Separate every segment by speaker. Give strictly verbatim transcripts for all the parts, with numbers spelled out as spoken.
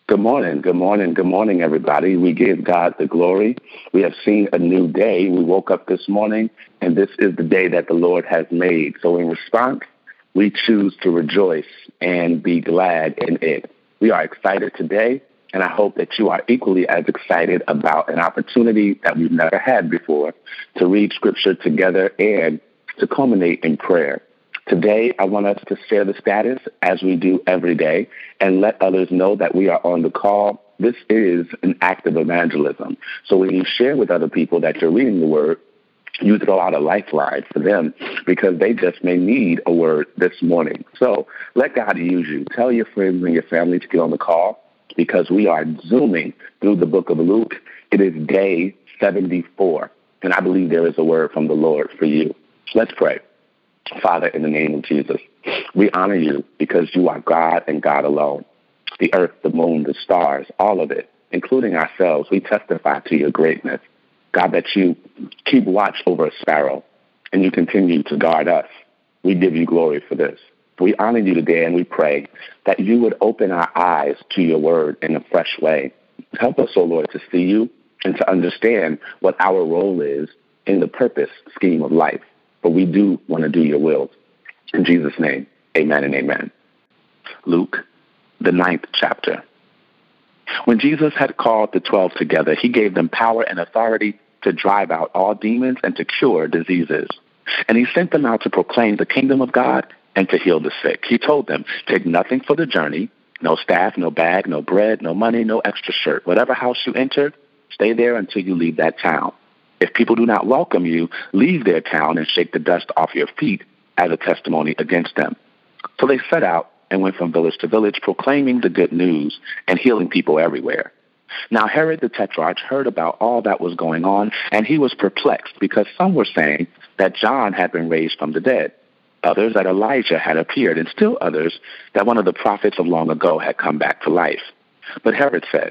Speaker 1: Good morning, good morning, good morning, everybody. We give God the glory. We have seen a new day. We woke up this morning, and this is the day that the Lord has made. So in response, we choose to rejoice and be glad in it. We are excited today, and I hope that you are equally as excited about an opportunity that we've never had before to read Scripture together and to culminate in prayer. Today, I want us to share the status as we do every day and let others know that we are on the call. This is an act of evangelism. So when you share with other people that you're reading the word, you throw out a lifeline for them because they just may need a word this morning. So let God use you. Tell your friends and your family to get on the call because we are zooming through the book of Luke. It is day seventy-four, and I believe there is a word from the Lord for you. Let's pray. Father, in the name of Jesus, we honor you because you are God and God alone. The earth, the moon, the stars, all of it, including ourselves, we testify to your greatness. God, that you keep watch over a sparrow and you continue to guard us. We give you glory for this. We honor you today and we pray that you would open our eyes to your word in a fresh way. Help us, O Lord, to see you and to understand what our role is in the purpose scheme of life. But we do want to do your will. In Jesus' name, amen and amen. Luke, the ninth chapter. When Jesus had called the twelve together, he gave them power and authority to drive out all demons and to cure diseases. And he sent them out to proclaim the kingdom of God and to heal the sick. He told them, take nothing for the journey, no staff, no bag, no bread, no money, no extra shirt. Whatever house you enter, stay there until you leave that town. If people do not welcome you, leave their town and shake the dust off your feet as a testimony against them. So they set out and went from village to village, proclaiming the good news and healing people everywhere. Now Herod the Tetrarch heard about all that was going on, and he was perplexed because some were saying that John had been raised from the dead, others that Elijah had appeared, and still others that one of the prophets of long ago had come back to life. But Herod said,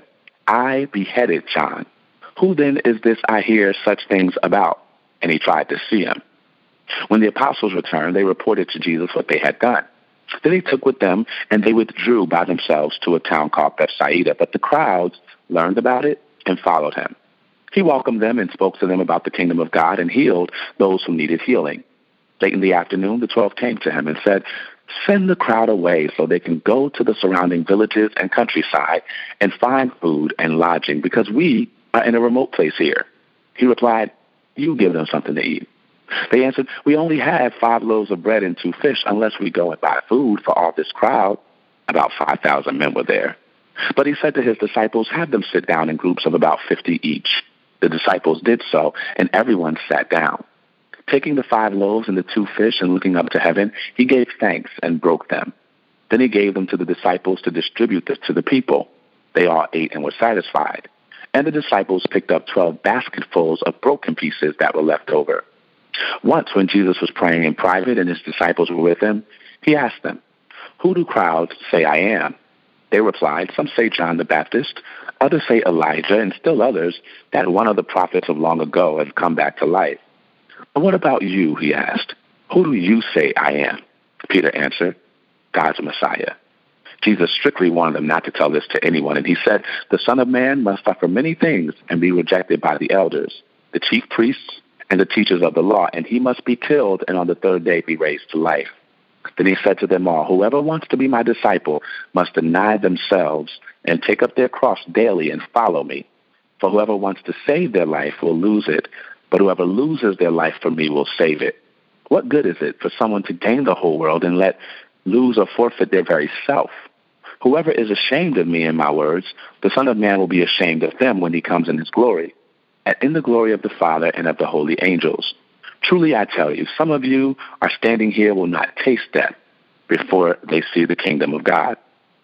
Speaker 1: I beheaded John. Who then is this I hear such things about? And he tried to see him. When the apostles returned, they reported to Jesus what they had done. Then he took with them, and they withdrew by themselves to a town called Bethsaida. But the crowds learned about it and followed him. He welcomed them and spoke to them about the kingdom of God and healed those who needed healing. Late in the afternoon, the twelve came to him and said, send the crowd away so they can go to the surrounding villages and countryside and find food and lodging, because we are in a remote place here. He replied, you give them something to eat. They answered, we only have five loaves of bread and two fish unless we go and buy food for all this crowd. About five thousand men were there. But he said to his disciples, have them sit down in groups of about fifty each. The disciples did so, and everyone sat down. Taking the five loaves and the two fish and looking up to heaven, he gave thanks and broke them. Then he gave them to the disciples to distribute this to the people. They all ate and were satisfied. And the disciples picked up twelve basketfuls of broken pieces that were left over. Once, when Jesus was praying in private and his disciples were with him, he asked them, who do crowds say I am? They replied, some say John the Baptist, others say Elijah, and still others that one of the prophets of long ago has come back to life. But what about you, he asked. Who do you say I am? Peter answered, God's Messiah. Jesus strictly warned them not to tell this to anyone, and he said, the Son of Man must suffer many things and be rejected by the elders, the chief priests, and the teachers of the law, and he must be killed and on the third day be raised to life. Then he said to them all, whoever wants to be my disciple must deny themselves and take up their cross daily and follow me. For whoever wants to save their life will lose it, but whoever loses their life for me will save it. What good is it for someone to gain the whole world and let lose or forfeit their very self? Whoever is ashamed of me and my words, the Son of Man will be ashamed of them when he comes in his glory, and in the glory of the Father and of the holy angels. Truly I tell you, some of you are standing here will not taste death before they see the kingdom of God.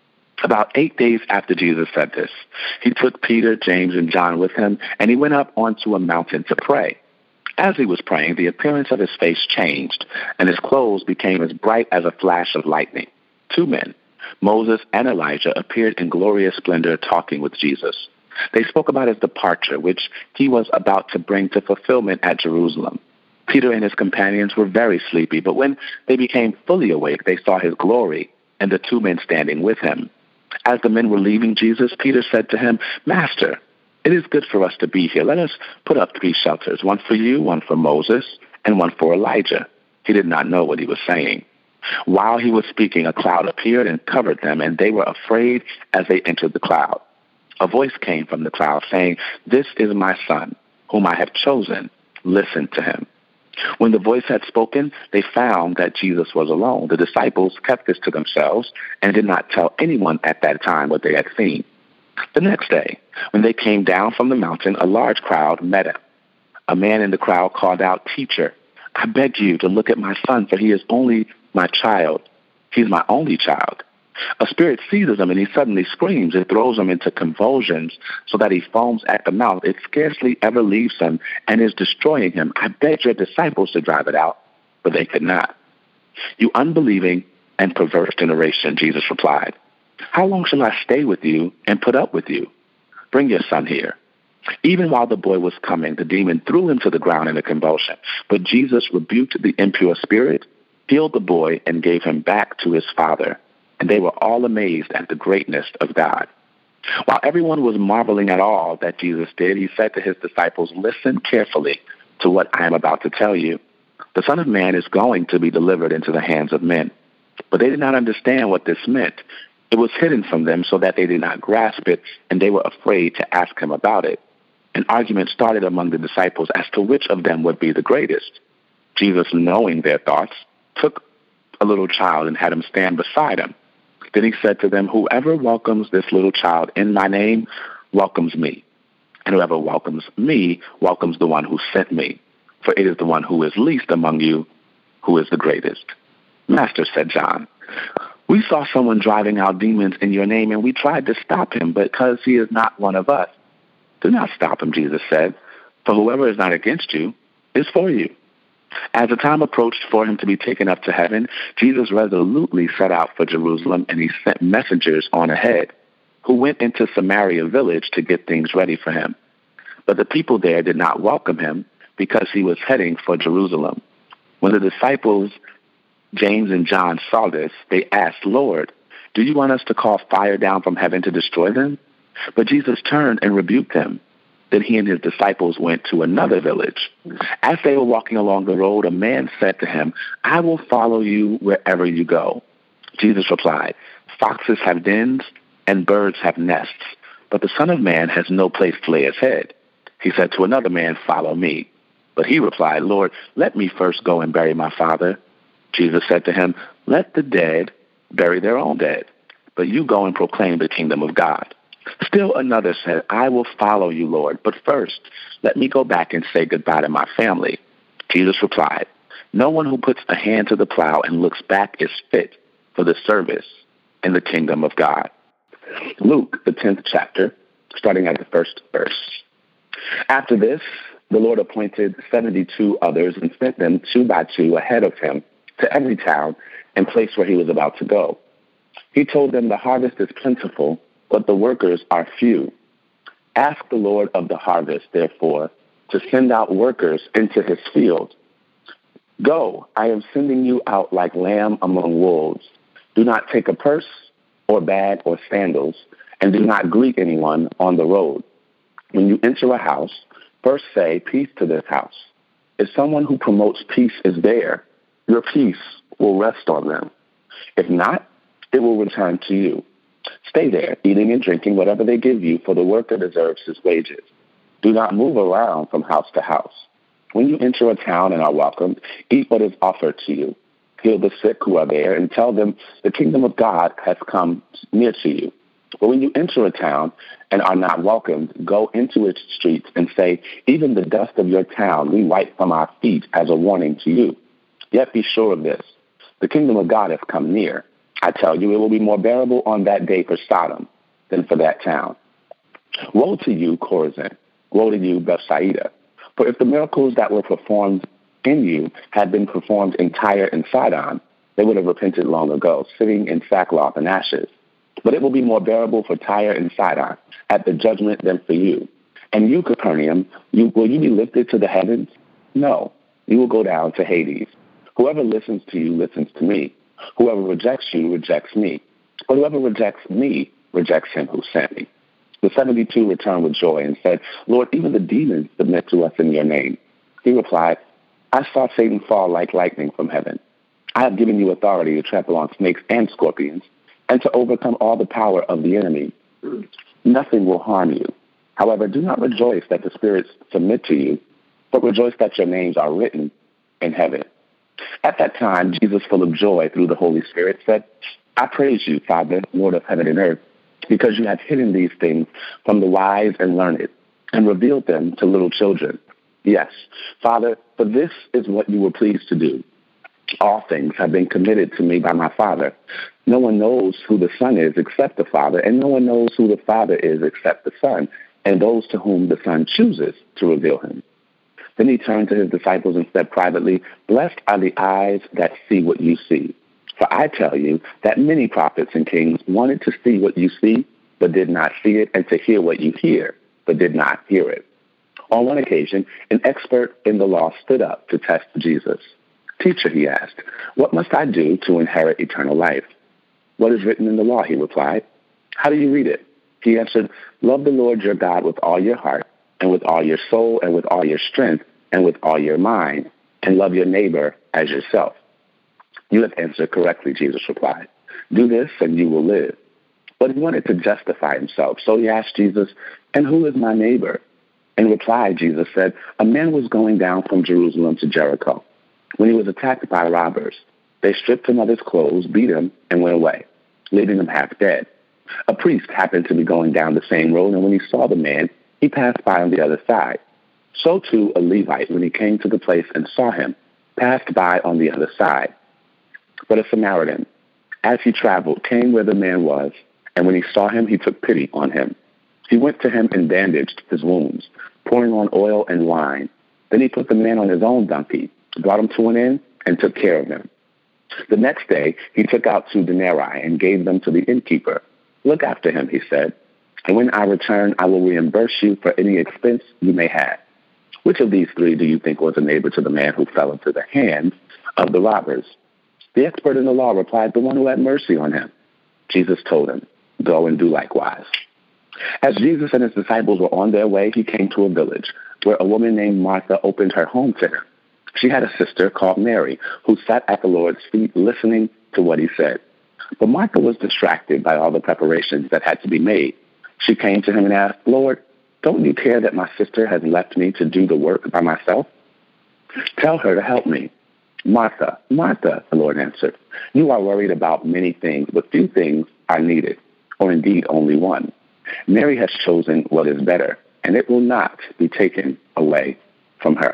Speaker 1: About eight days after Jesus said this, he took Peter, James, and John with him, and he went up onto a mountain to pray. As he was praying, the appearance of his face changed, and his clothes became as bright as a flash of lightning. Two men, Moses and Elijah, appeared in glorious splendor talking with Jesus. They spoke about his departure, which he was about to bring to fulfillment at Jerusalem. Peter and his companions were very sleepy, but when they became fully awake, they saw his glory and the two men standing with him. As the men were leaving Jesus, Peter said to him, "Master, it is good for us to be here. Let us put up three shelters, one for you, one for Moses, and one for Elijah." He did not know what he was saying. While he was speaking, a cloud appeared and covered them, and they were afraid as they entered the cloud. A voice came from the cloud saying, "This is my son, whom I have chosen. Listen to him." When the voice had spoken, they found that Jesus was alone. The disciples kept this to themselves and did not tell anyone at that time what they had seen. The next day, when they came down from the mountain, a large crowd met him. A man in the crowd called out, "Teacher, I beg you to look at my son, for he is only my child. He's my only child." A spirit seizes him, and he suddenly screams. It throws him into convulsions so that he foams at the mouth. It scarcely ever leaves him and is destroying him. I begged your disciples to drive it out, but they could not. "You unbelieving and perverse generation," Jesus replied. "How long shall I stay with you and put up with you? Bring your son here." Even while the boy was coming, the demon threw him to the ground in a convulsion. But Jesus rebuked the impure spirit, healed the boy, and gave him back to his father. And they were all amazed at the greatness of God. While everyone was marveling at all that Jesus did, he said to his disciples, "Listen carefully to what I am about to tell you. The Son of Man is going to be delivered into the hands of men." But they did not understand what this meant. It was hidden from them so that they did not grasp it, and they were afraid to ask him about it. An argument started among the disciples as to which of them would be the greatest. Jesus, knowing their thoughts, took a little child and had him stand beside him. Then he said to them, "Whoever welcomes this little child in my name welcomes me. And whoever welcomes me welcomes the one who sent me. For it is the one who is least among you who is the greatest." "Master," said John, "we saw someone driving out demons in your name, and we tried to stop him, but because he is not one of us." "Do not stop him," Jesus said, "for whoever is not against you is for you." As the time approached for him to be taken up to heaven, Jesus resolutely set out for Jerusalem, and he sent messengers on ahead who went into Samaria village to get things ready for him. But the people there did not welcome him because he was heading for Jerusalem. When the disciples, James and John, saw this, they asked, "Lord, do you want us to call fire down from heaven to destroy them?" But Jesus turned and rebuked them. Then he and his disciples went to another village. As they were walking along the road, a man said to him, "I will follow you wherever you go." Jesus replied, "Foxes have dens and birds have nests, but the Son of Man has no place to lay his head." He said to another man, "Follow me." But he replied, "Lord, let me first go and bury my father." Jesus said to him, "Let the dead bury their own dead, but you go and proclaim the kingdom of God." Still another said, "I will follow you, Lord, but first let me go back and say goodbye to my family." Jesus replied, "No one who puts a hand to the plow and looks back is fit for the service in the kingdom of God." Luke, the tenth chapter, starting at the first verse. After this, the Lord appointed seventy-two others and sent them two by two ahead of him to every town and place where he was about to go. He told them, "The harvest is plentiful, but the workers are few. Ask the Lord of the harvest, therefore, to send out workers into his field. Go, I am sending you out like lamb among wolves. Do not take a purse or bag or sandals, and do not greet anyone on the road. When you enter a house, first say, 'Peace to this house.' If someone who promotes peace is there, your peace will rest on them. If not, it will return to you. Stay there, eating and drinking whatever they give you, for the worker deserves his wages. Do not move around from house to house. When you enter a town and are welcomed, eat what is offered to you. Heal the sick who are there, and tell them the kingdom of God has come near to you. But when you enter a town and are not welcomed, go into its streets and say, 'Even the dust of your town we wipe from our feet as a warning to you.' Yet be sure of this, the kingdom of God has come near. I tell you, it will be more bearable on that day for Sodom than for that town. Woe to you, Chorazin! Woe to you, Bethsaida! For if the miracles that were performed in you had been performed in Tyre and Sidon, they would have repented long ago, sitting in sackcloth and ashes. But it will be more bearable for Tyre and Sidon at the judgment than for you. And you, Capernaum, you, will you be lifted to the heavens? No, you will go down to Hades. Whoever listens to you listens to me. Whoever rejects you rejects me. But whoever rejects me rejects him who sent me. The seventy-two returned with joy and said, Lord, even the demons submit to us in your name. He replied, I saw Satan fall like lightning from heaven. I have given you authority to trample on snakes and scorpions and to overcome all the power of the enemy. Nothing will harm you. However, do not rejoice that the spirits submit to you, but rejoice that your names are written in heaven. At that time, Jesus, full of joy through the Holy Spirit, said, I praise you, Father, Lord of heaven and earth, because you have hidden these things from the wise and learned and revealed them to little children. Yes, Father, for this is what you were pleased to do. All things have been committed to me by my Father. No one knows who the Son is except the Father, and no one knows who the Father is except the Son, and those to whom the Son chooses to reveal him. Then he turned to his disciples and said privately, Blessed are the eyes that see what you see. For I tell you that many prophets and kings wanted to see what you see, but did not see it, and to hear what you hear, but did not hear it. On one occasion, an expert in the law stood up to test Jesus. Teacher, he asked, what must I do to inherit eternal life? What is written in the law, he replied. How do you read it? He answered, love the Lord your God with all your heart, and with all your soul, and with all your strength, and with all your mind, and love your neighbor as yourself. You have answered correctly, Jesus replied. Do this, and you will live. But he wanted to justify himself, so he asked Jesus, and who is my neighbor? In reply, Jesus said, a man was going down from Jerusalem to Jericho when he was attacked by robbers. They stripped him of his clothes, beat him, and went away, leaving him half dead. A priest happened to be going down the same road, and when he saw the man, he passed by on the other side. So too a Levite, when he came to the place and saw him, passed by on the other side. But a Samaritan, as he traveled, came where the man was, and when he saw him, he took pity on him. He went to him and bandaged his wounds, pouring on oil and wine. Then he put the man on his own donkey, brought him to an inn, and took care of him. The next day, he took out two denarii and gave them to the innkeeper. Look after him, he said, and when I return, I will reimburse you for any expense you may have. Which of these three do you think was a neighbor to the man who fell into the hands of the robbers? The expert in the law replied, the one who had mercy on him. Jesus told him, go and do likewise. As Jesus and his disciples were on their way, he came to a village where a woman named Martha opened her home to him. She had a sister called Mary who sat at the Lord's feet listening to what he said. But Martha was distracted by all the preparations that had to be made. She came to him and asked, Lord, don't you care that my sister has left me to do the work by myself? Tell her to help me. Martha, Martha, the Lord answered, you are worried about many things, but few things are needed, or indeed only one. Mary has chosen what is better, and it will not be taken away from her.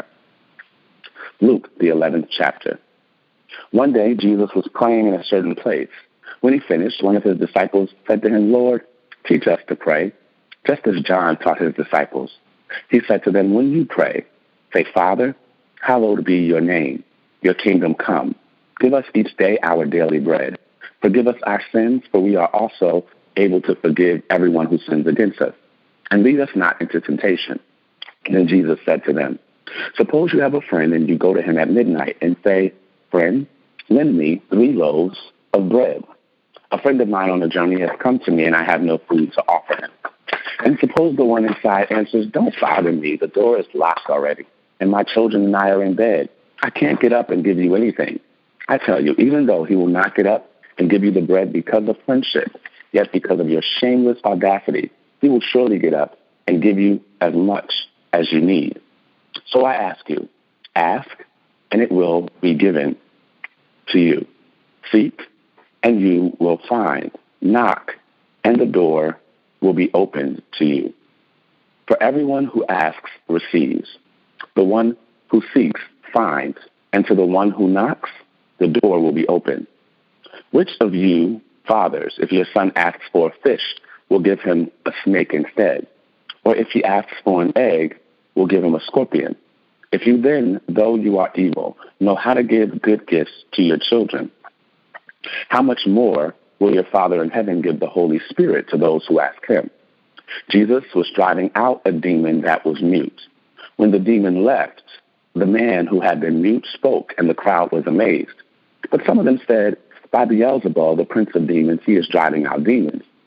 Speaker 1: Luke, the eleventh chapter. One day, Jesus was praying in a certain place. When he finished, one of his disciples said to him, Lord, teach us to pray, just as John taught his disciples. He said to them, when you pray, say, Father, hallowed be your name. Your kingdom come. Give us each day our daily bread. Forgive us our sins, for we are also able to forgive everyone who sins against us. And lead us not into temptation. Then Jesus said to them, suppose you have a friend and you go to him at midnight and say, friend, lend me three loaves of bread. A friend of mine on a journey has come to me and I have no food to offer him. And suppose the one inside answers, don't bother me. The door is locked already, and my children and I are in bed. I can't get up and give you anything. I tell you, even though he will not get up and give you the bread because of friendship, yet because of your shameless audacity, he will surely get up and give you as much as you need. So I ask you, ask, and it will be given to you. Seek, and you will find. Knock, and the door will be opened to you. For everyone who asks receives. The one who seeks finds, and to the one who knocks, the door will be open. Which of you, fathers, if your son asks for a fish, will give him a snake instead? Or if he asks for an egg, will give him a scorpion? If you then, though you are evil, know how to give good gifts to your children, how much more will your Father in heaven give the Holy Spirit to those who ask him? Jesus was driving out a demon that was mute. When the demon left, the man who had been mute spoke, and the crowd was amazed. But some of them said, by Beelzebul, the prince of demons, he is driving out demons.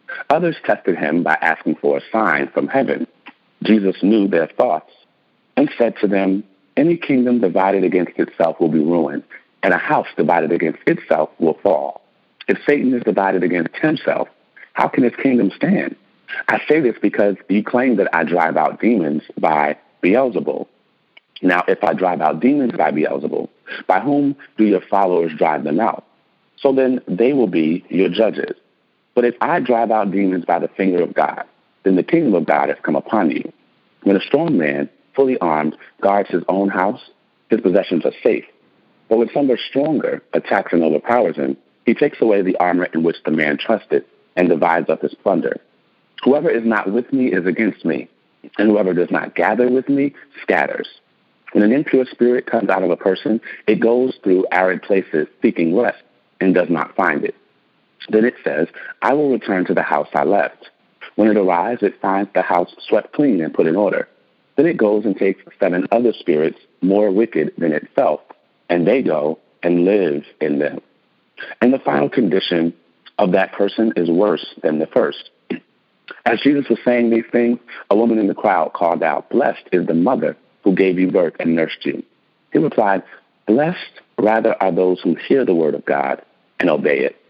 Speaker 1: Others tested him by asking for a sign from heaven. Jesus knew their thoughts and said to them, any kingdom divided against itself will be ruined, and a house divided against itself will fall. If Satan is divided against himself, how can his kingdom stand? I say this because you claim that I drive out demons by Beelzebul. Now, if I drive out demons by Beelzebul, by whom do your followers drive them out? So then they will be your judges. But if I drive out demons by the finger of God, then the kingdom of God has come upon you. When a strong man, fully armed, guards his own house, his possessions are safe. But when someone stronger attacks and overpowers him, he takes away the armor in which the man trusted and divides up his plunder. Whoever is not with me is against me, and whoever does not gather with me scatters. When an impure spirit comes out of a person, it goes through arid places seeking rest and does not find it. Then it says, I will return to the house I left. When it arrives, it finds the house swept clean and put in order. Then it goes and takes seven other spirits more wicked than itself, and they go and live in them. And the final condition of that person is worse than the first. As Jesus was saying these things, a woman in the crowd called out, blessed is the mother who gave you birth and nursed you. He replied, blessed rather are those who hear the word of God and obey it.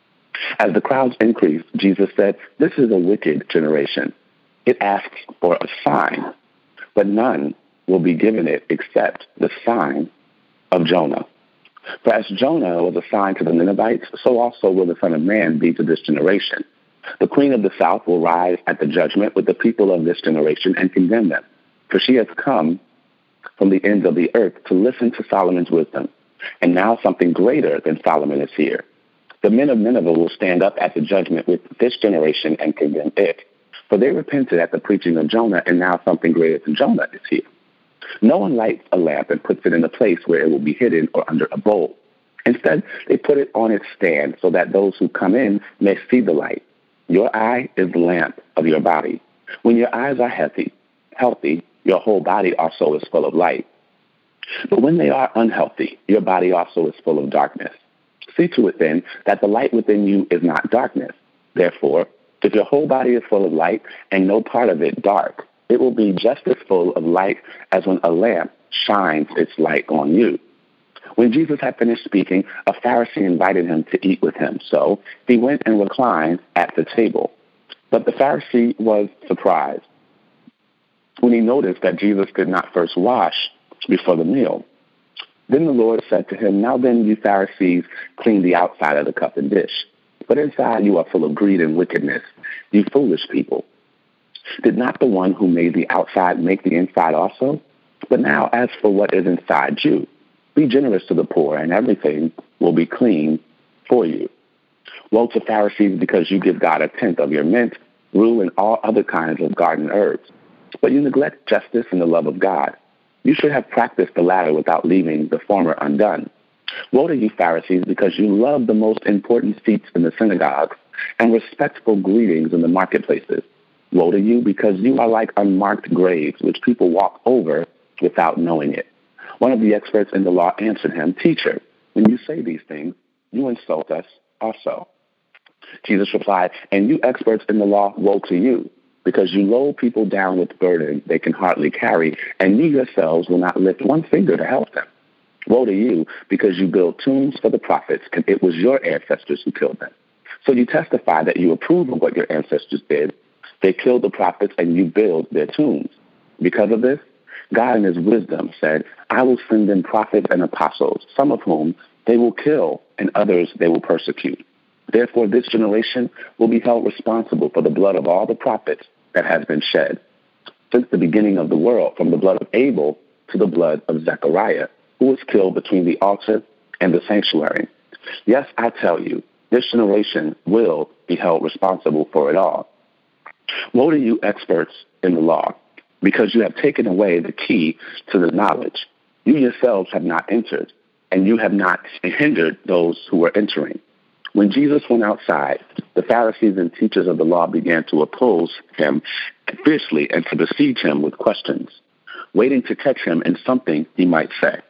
Speaker 1: As the crowds increased, Jesus said, this is a wicked generation. It asks for a sign, but none will be given it except the sign of Jonah. For as Jonah was a sign to the Ninevites, so also will the Son of Man be to this generation. The queen of the south will rise at the judgment with the people of this generation and condemn them. For she has come from the ends of the earth to listen to Solomon's wisdom. And now something greater than Solomon is here. The men of Nineveh will stand up at the judgment with this generation and condemn it. For they repented at the preaching of Jonah, and now something greater than Jonah is here. No one lights a lamp and puts it in a place where it will be hidden or under a bowl. Instead, they put it on its stand so that those who come in may see the light. Your eye is the lamp of your body. When your eyes are healthy, healthy, your whole body also is full of light. But when they are unhealthy, your body also is full of darkness. See to it then that the light within you is not darkness. Therefore, if your whole body is full of light and no part of it dark, it will be just as full of light as when a lamp shines its light on you. When Jesus had finished speaking, a Pharisee invited him to eat with him. So he went and reclined at the table. But the Pharisee was surprised when he noticed that Jesus did not first wash before the meal. Then the Lord said to him, now then, you Pharisees clean the outside of the cup and dish, but inside you are full of greed and wickedness, you foolish people. Did not the one who made the outside make the inside also? But now as for what is inside you, be generous to the poor, and everything will be clean for you. Woe to Pharisees, because you give God a tenth of your mint, rue, and all other kinds of garden herbs. But you neglect justice and the love of God. You should have practiced the latter without leaving the former undone. Woe to you, Pharisees, because you love the most important seats in the synagogues and respectful greetings in the marketplaces. Woe to you, because you are like unmarked graves, which people walk over without knowing it. One of the experts in the law answered him, Teacher, when you say these things, you insult us also. Jesus replied, and you experts in the law, woe to you, because you load people down with burden they can hardly carry, and you yourselves will not lift one finger to help them. Woe to you, because you build tombs for the prophets, and it was your ancestors who killed them. So you testify that you approve of what your ancestors did. They killed the prophets, and you build their tombs. Because of this, God in his wisdom said, I will send them prophets and apostles, some of whom they will kill, and others they will persecute. Therefore, this generation will be held responsible for the blood of all the prophets that has been shed since the beginning of the world, from the blood of Abel to the blood of Zechariah, who was killed between the altar and the sanctuary. Yes, I tell you, this generation will be held responsible for it all. Woe to you, experts in the law, because you have taken away the key to the knowledge. You yourselves have not entered, and you have not hindered those who were entering. When Jesus went outside, the Pharisees and teachers of the law began to oppose him fiercely and to besiege him with questions, waiting to catch him in something he might say.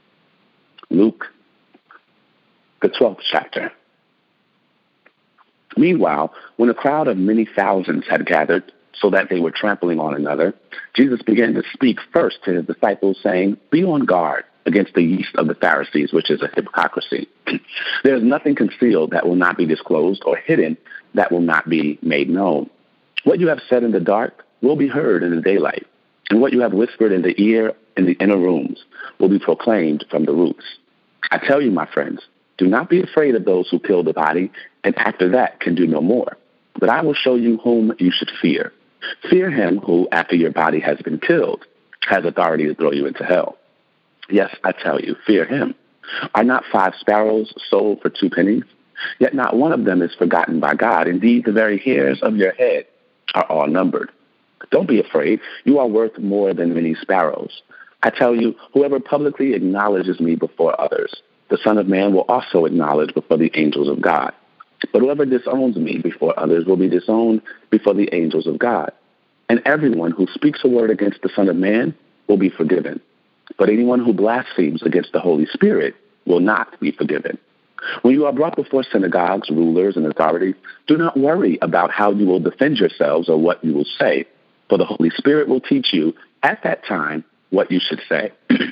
Speaker 1: Luke, the twelfth chapter. Meanwhile, when a crowd of many thousands had gathered so that they were trampling on another, Jesus began to speak first to his disciples, saying, "Be on guard against the yeast of the Pharisees, which is a hypocrisy. There is nothing concealed that will not be disclosed, or hidden that will not be made known. What you have said in the dark will be heard in the daylight, and what you have whispered in the ear in the inner rooms will be proclaimed from the roofs. I tell you, my friends, do not be afraid of those who kill the body, and after that can do no more. But I will show you whom you should fear. Fear him who, after your body has been killed, has authority to throw you into hell. Yes, I tell you, fear him. Are not five sparrows sold for two pennies? Yet not one of them is forgotten by God. Indeed, the very hairs of your head are all numbered. Don't be afraid. You are worth more than many sparrows. I tell you, whoever publicly acknowledges me before others, the Son of Man will also acknowledge before the angels of God. But whoever disowns me before others will be disowned before the angels of God. And everyone who speaks a word against the Son of Man will be forgiven. But anyone who blasphemes against the Holy Spirit will not be forgiven. When you are brought before synagogues, rulers, and authorities, do not worry about how you will defend yourselves or what you will say, for the Holy Spirit will teach you at that time what you should say.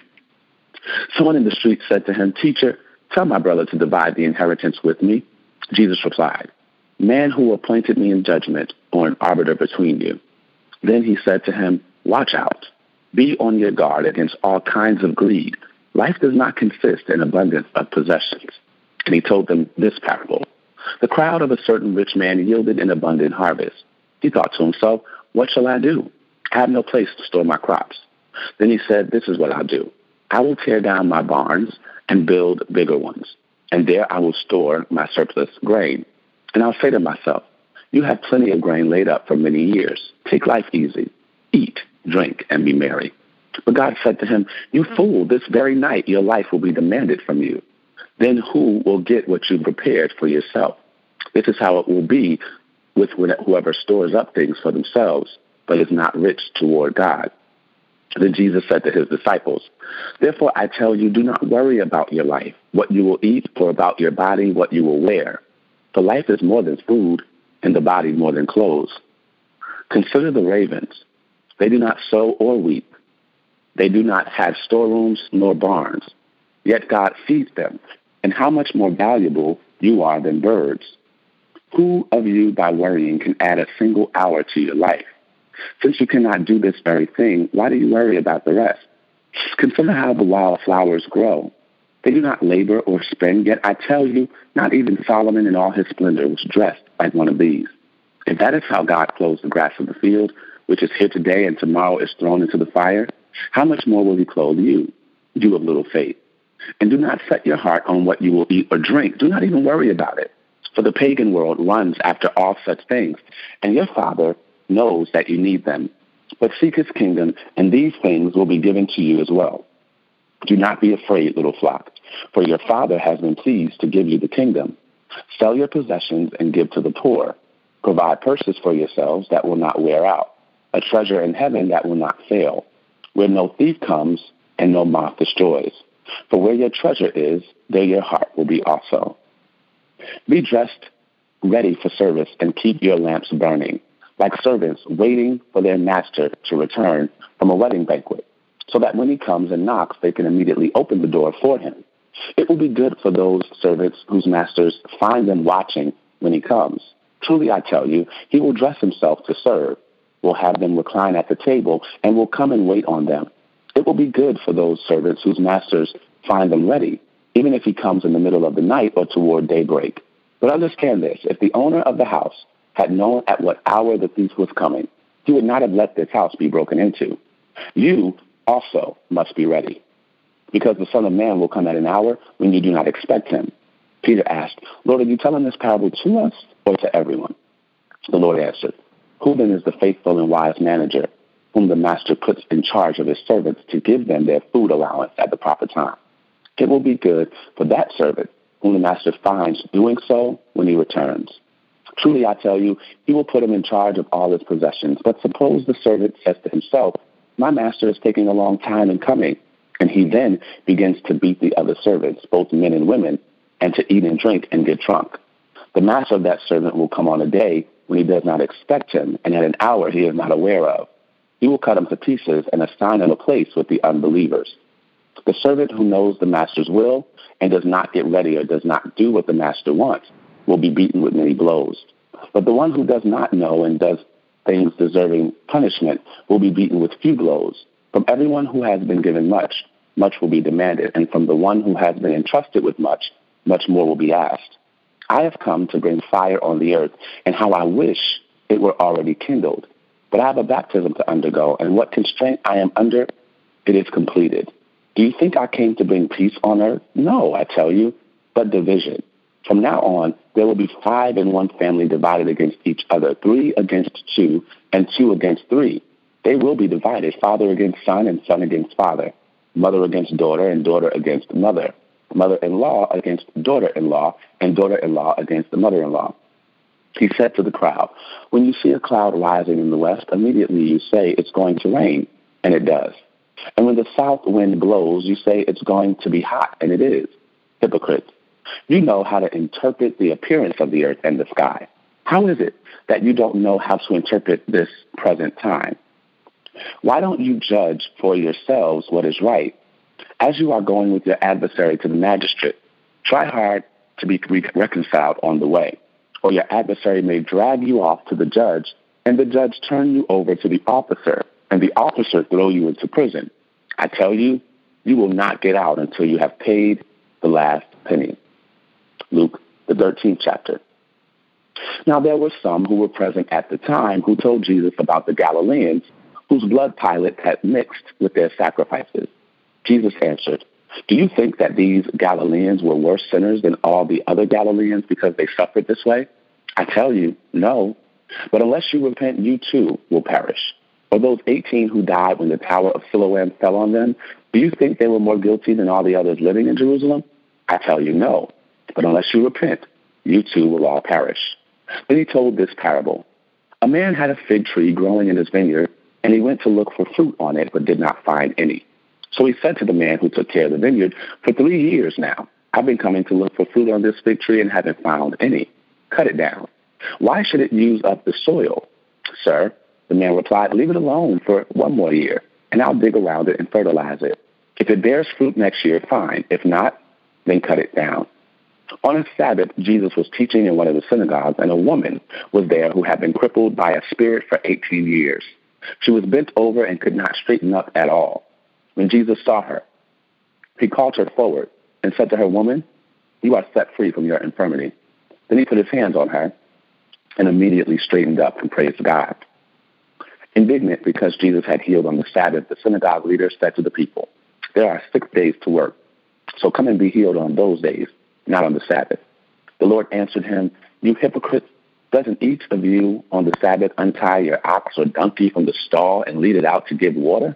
Speaker 1: Someone in the street said to him, "Teacher, tell my brother to divide the inheritance with me." Jesus replied, "Man who appointed me in judgment or an arbiter between you?" Then he said to him, "Watch out. Be on your guard against all kinds of greed. Life does not consist in abundance of possessions." And he told them this parable. The crowd of a certain rich man yielded an abundant harvest. He thought to himself, "What shall I do? I have no place to store my crops." Then he said, "This is what I'll do. I will tear down my barns and build bigger ones, and there I will store my surplus grain. And I'll say to myself, you have plenty of grain laid up for many years. Take life easy. Eat, drink, and be merry." But God said to him, "You fool, this very night your life will be demanded from you. Then who will get what you prepared for yourself? This is how it will be with whoever stores up things for themselves, but is not rich toward God." Then Jesus said to his disciples, "Therefore I tell you, do not worry about your life, what you will eat, or about your body, what you will wear. For life is more than food, and the body more than clothes. Consider the ravens. They do not sow or reap. They do not have storerooms nor barns. Yet God feeds them. And how much more valuable you are than birds. Who of you by worrying can add a single hour to your life? Since you cannot do this very thing, why do you worry about the rest? Consider how the wild flowers grow. They do not labor or spin, yet I tell you, not even Solomon in all his splendor was dressed like one of these. If that is how God clothes the grass of the field, which is here today and tomorrow is thrown into the fire, how much more will he clothe you, you of little faith? And do not set your heart on what you will eat or drink. Do not even worry about it. For the pagan world runs after all such things, and your Father knows that you need them. But seek his kingdom, and these things will be given to you as well. Do not be afraid, little flock, for your Father has been pleased to give you the kingdom. Sell your possessions and give to the poor. Provide purses for yourselves that will not wear out, a treasure in heaven that will not fail, where no thief comes and no moth destroys. For where your treasure is, there your heart will be also. Be dressed, ready for service, and keep your lamps burning, like servants waiting for their master to return from a wedding banquet, so that when he comes and knocks, they can immediately open the door for him. It will be good for those servants whose masters find them watching when he comes. Truly, I tell you, he will dress himself to serve, will have them recline at the table, and will come and wait on them. It will be good for those servants whose masters find them ready, even if he comes in the middle of the night or toward daybreak. But understand this, if the owner of the house had known at what hour the thief was coming, he would not have let this house be broken into. You also must be ready, because the Son of Man will come at an hour when you do not expect him." Peter asked, "Lord, are you telling this parable to us or to everyone?" The Lord answered, "Who then is the faithful and wise manager, whom the master puts in charge of his servants to give them their food allowance at the proper time? It will be good for that servant whom the master finds doing so when he returns. Truly, I tell you, he will put him in charge of all his possessions. But suppose the servant says to himself, 'My master is taking a long time in coming,' and he then begins to beat the other servants, both men and women, and to eat and drink and get drunk. The master of that servant will come on a day when he does not expect him, and at an hour he is not aware of. He will cut him to pieces and assign him a place with the unbelievers. The servant who knows the master's will and does not get ready or does not do what the master wants will be beaten with many blows. But the one who does not know and does things deserving punishment will be beaten with few blows. From everyone who has been given much, much will be demanded, and from the one who has been entrusted with much, much more will be asked. I have come to bring fire on the earth, and how I wish it were already kindled. But I have a baptism to undergo, and what constraint I am under, it is completed. Do you think I came to bring peace on earth? No, I tell you, but division. From now on, there will be five in one family divided against each other, three against two, and two against three. They will be divided, father against son, and son against father, mother against daughter, and daughter against mother, mother-in-law against daughter-in-law, and daughter-in-law against the mother-in-law. He said to the crowd, when you see a cloud rising in the west, immediately you say it's going to rain, and it does. And when the south wind blows, you say it's going to be hot, and it is. Hypocrites, you know how to interpret the appearance of the earth and the sky. How is it that you don't know how to interpret this present time? Why don't you judge for yourselves what is right? As you are going with your adversary to the magistrate, try hard to be reconciled on the way, or your adversary may drag you off to the judge, and the judge turn you over to the officer, and the officer throw you into prison. I tell you, you will not get out until you have paid the last penny. Luke, the thirteenth chapter. Now there were some who were present at the time who told Jesus about the Galileans whose blood Pilate had mixed with their sacrifices. Jesus answered, do you think that these Galileans were worse sinners than all the other Galileans because they suffered this way? I tell you, no. But unless you repent, you too will perish. Or those eighteen who died when the tower of Siloam fell on them, do you think they were more guilty than all the others living in Jerusalem? I tell you, no. But unless you repent, you too will all perish. Then he told this parable. A man had a fig tree growing in his vineyard, and he went to look for fruit on it, but did not find any. So he said to the man who took care of the vineyard, for three years now, I've been coming to look for fruit on this fig tree and haven't found any. Cut it down. Why should it use up the soil? Sir, the man replied, leave it alone for one more year, and I'll dig around it and fertilize it. If it bears fruit next year, fine. If not, then cut it down. On a Sabbath, Jesus was teaching in one of the synagogues, and a woman was there who had been crippled by a spirit for eighteen years. She was bent over and could not straighten up at all. When Jesus saw her, he called her forward and said to her, woman, you are set free from your infirmity. Then he put his hands on her and immediately straightened up and praised God. Indignant because Jesus had healed on the Sabbath, the synagogue leader said to the people, there are six days to work, so come and be healed on those days, not on the Sabbath. The Lord answered him, you hypocrites, doesn't each of you on the Sabbath untie your ox or donkey from the stall and lead it out to give water?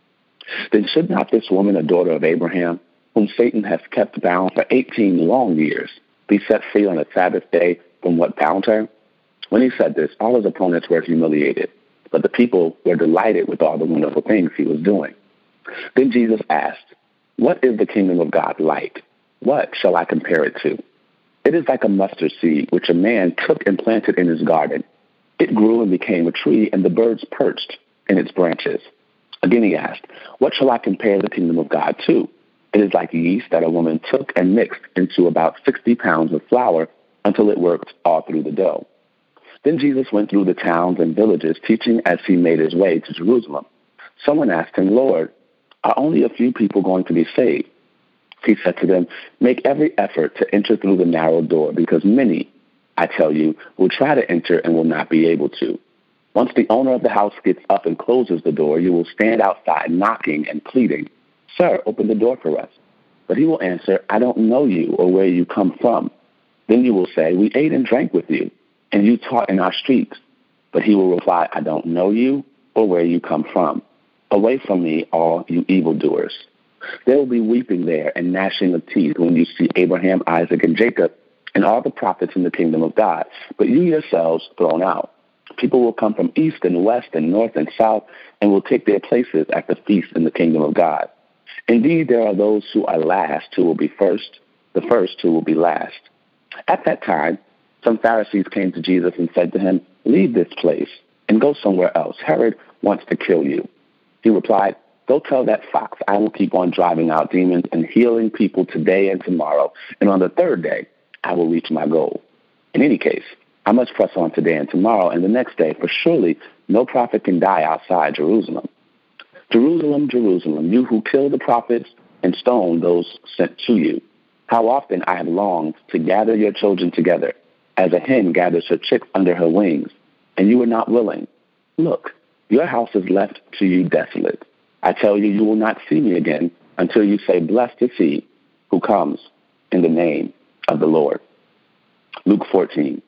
Speaker 1: Then should not this woman, a daughter of Abraham, whom Satan has kept bound for eighteen long years, be set free on a Sabbath day from what bound her? When he said this, all his opponents were humiliated, but the people were delighted with all the wonderful things he was doing. Then Jesus asked, what is the kingdom of God like? What shall I compare it to? It is like a mustard seed, which a man took and planted in his garden. It grew and became a tree, and the birds perched in its branches. Again he asked, what shall I compare the kingdom of God to? It is like yeast that a woman took and mixed into about sixty pounds of flour until it worked all through the dough. Then Jesus went through the towns and villages, teaching as he made his way to Jerusalem. Someone asked him, Lord, are only a few people going to be saved? He said to them, make every effort to enter through the narrow door, because many, I tell you, will try to enter and will not be able to. Once the owner of the house gets up and closes the door, you will stand outside knocking and pleading, sir, open the door for us. But he will answer, I don't know you or where you come from. Then you will say, we ate and drank with you, and you taught in our streets. But he will reply, I don't know you or where you come from. Away from me, all you evildoers. There will be weeping there and gnashing of teeth when you see Abraham, Isaac, and Jacob and all the prophets in the kingdom of God, but you yourselves thrown out. People will come from east and west and north and south and will take their places at the feast in the kingdom of God. Indeed, there are those who are last who will be first, the first who will be last. At that time, Some Pharisees came to Jesus and said to him, "Leave this place and go somewhere else. Herod wants to kill you." He replied, "Go tell that fox, I will keep on driving out demons and healing people today and tomorrow, and on the third day, I will reach my goal. In any case, I must press on today and tomorrow and the next day, for surely no prophet can die outside Jerusalem. Jerusalem, Jerusalem, you who kill the prophets and stone those sent to you. How often I have longed to gather your children together, as a hen gathers her chicks under her wings, and you were not willing. Look, your house is left to you desolate. I tell you, you will not see me again until you say, 'Blessed is he who comes in the name of the Lord.'" Luke fourteen.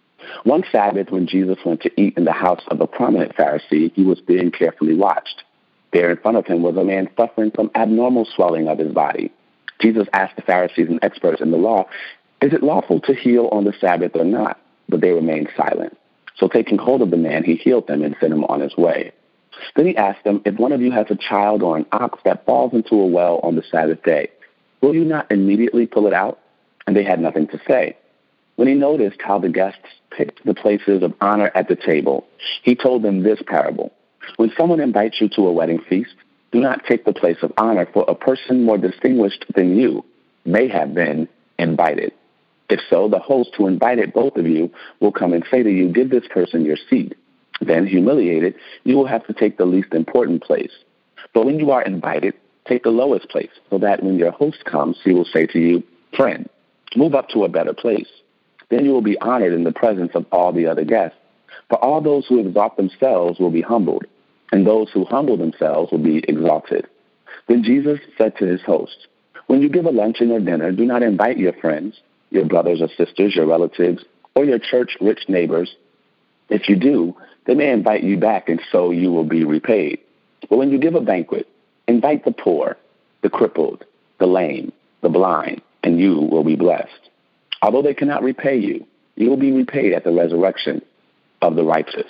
Speaker 1: One Sabbath, when Jesus went to eat in the house of a prominent Pharisee, he was being carefully watched. There in front of him was a man suffering from abnormal swelling of his body. Jesus asked the Pharisees and experts in the law, "Is it lawful to heal on the Sabbath or not?" But they remained silent. So taking hold of the man, he healed them and sent him on his way. Then he asked them, "If one of you has a child or an ox that falls into a well on the Sabbath day, will you not immediately pull it out?" And they had nothing to say. When he noticed how the guests picked the places of honor at the table, he told them this parable. "When someone invites you to a wedding feast, do not take the place of honor, for a person more distinguished than you may have been invited. If so, the host who invited both of you will come and say to you, 'Give this person your seat.' Then, humiliated, you will have to take the least important place. But when you are invited, take the lowest place, so that when your host comes, he will say to you, 'Friend, move up to a better place.' Then you will be honored in the presence of all the other guests. For all those who exalt themselves will be humbled, and those who humble themselves will be exalted." Then Jesus said to his host, "When you give a luncheon or dinner, do not invite your friends, your brothers or sisters, your relatives, or your church rich neighbors. If you do, they may invite you back, and so you will be repaid. But when you give a banquet, invite the poor, the crippled, the lame, the blind, and you will be blessed. Although they cannot repay you, you will be repaid at the resurrection of the righteous."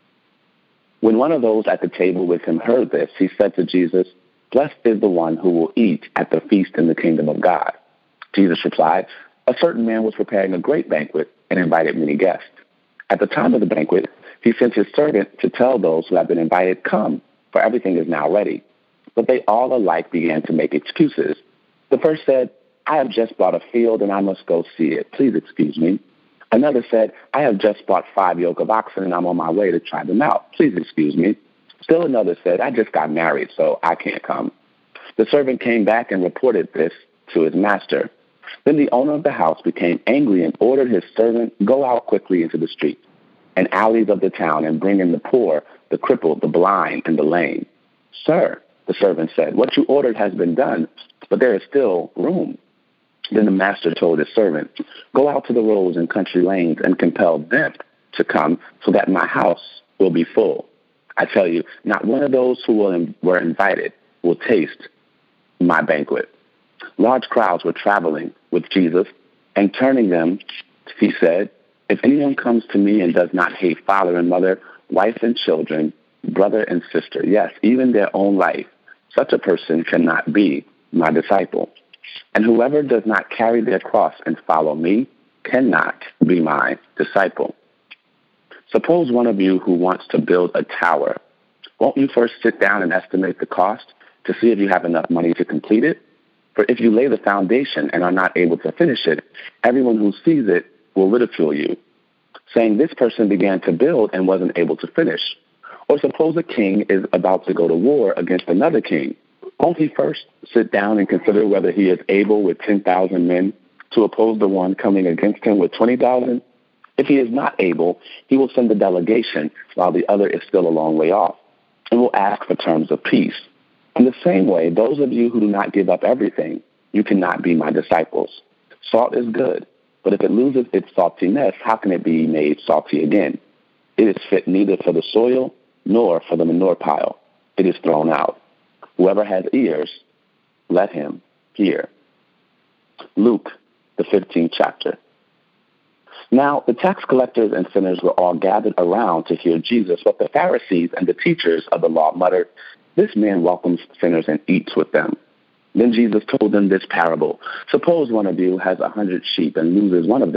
Speaker 1: When one of those at the table with him heard this, he said to Jesus, "Blessed is the one who will eat at the feast in the kingdom of God." Jesus replied, "A certain man was preparing a great banquet and invited many guests. At the time of the banquet, he sent his servant to tell those who had been invited, 'Come, for everything is now ready.' But they all alike began to make excuses. The first said, 'I have just bought a field and I must go see it. Please excuse me.' Another said, 'I have just bought five yoke of oxen and I'm on my way to try them out. Please excuse me.' Still another said, 'I just got married, so I can't come.' The servant came back and reported this to his master. Then the owner of the house became angry and ordered his servant, 'Go out quickly into the streets and alleys of the town and bring in the poor, the crippled, the blind, and the lame.' 'Sir,' the servant said, 'what you ordered has been done, but there is still room.' Then the master told his servant, 'Go out to the roads and country lanes and compel them to come so that my house will be full. I tell you, not one of those who were invited will taste my banquet.'" Large crowds were traveling with Jesus, and turning them, he said, "If anyone comes to me and does not hate father and mother, wife and children, brother and sister, yes, even their own life, such a person cannot be my disciple. And whoever does not carry their cross and follow me cannot be my disciple. Suppose one of you who wants to build a tower, won't you first sit down and estimate the cost to see if you have enough money to complete it? For if you lay the foundation and are not able to finish it, everyone who sees it will ridicule you, saying, 'This person began to build and wasn't able to finish.' Or suppose a king is about to go to war against another king. Won't he first sit down and consider whether he is able with ten thousand men to oppose the one coming against him with twenty thousand? If he is not able, he will send a delegation while the other is still a long way off, and will ask for terms of peace. In the same way, those of you who do not give up everything, you cannot be my disciples. Salt is good, but if it loses its saltiness, how can it be made salty again? It is fit neither for the soil nor for the manure pile. It is thrown out. Whoever has ears, let him hear." Luke, the fifteenth chapter. Now, the tax collectors and sinners were all gathered around to hear Jesus, but the Pharisees and the teachers of the law muttered, "This man welcomes sinners and eats with them." Then Jesus told them this parable. "Suppose one of you has a hundred sheep and loses one of them.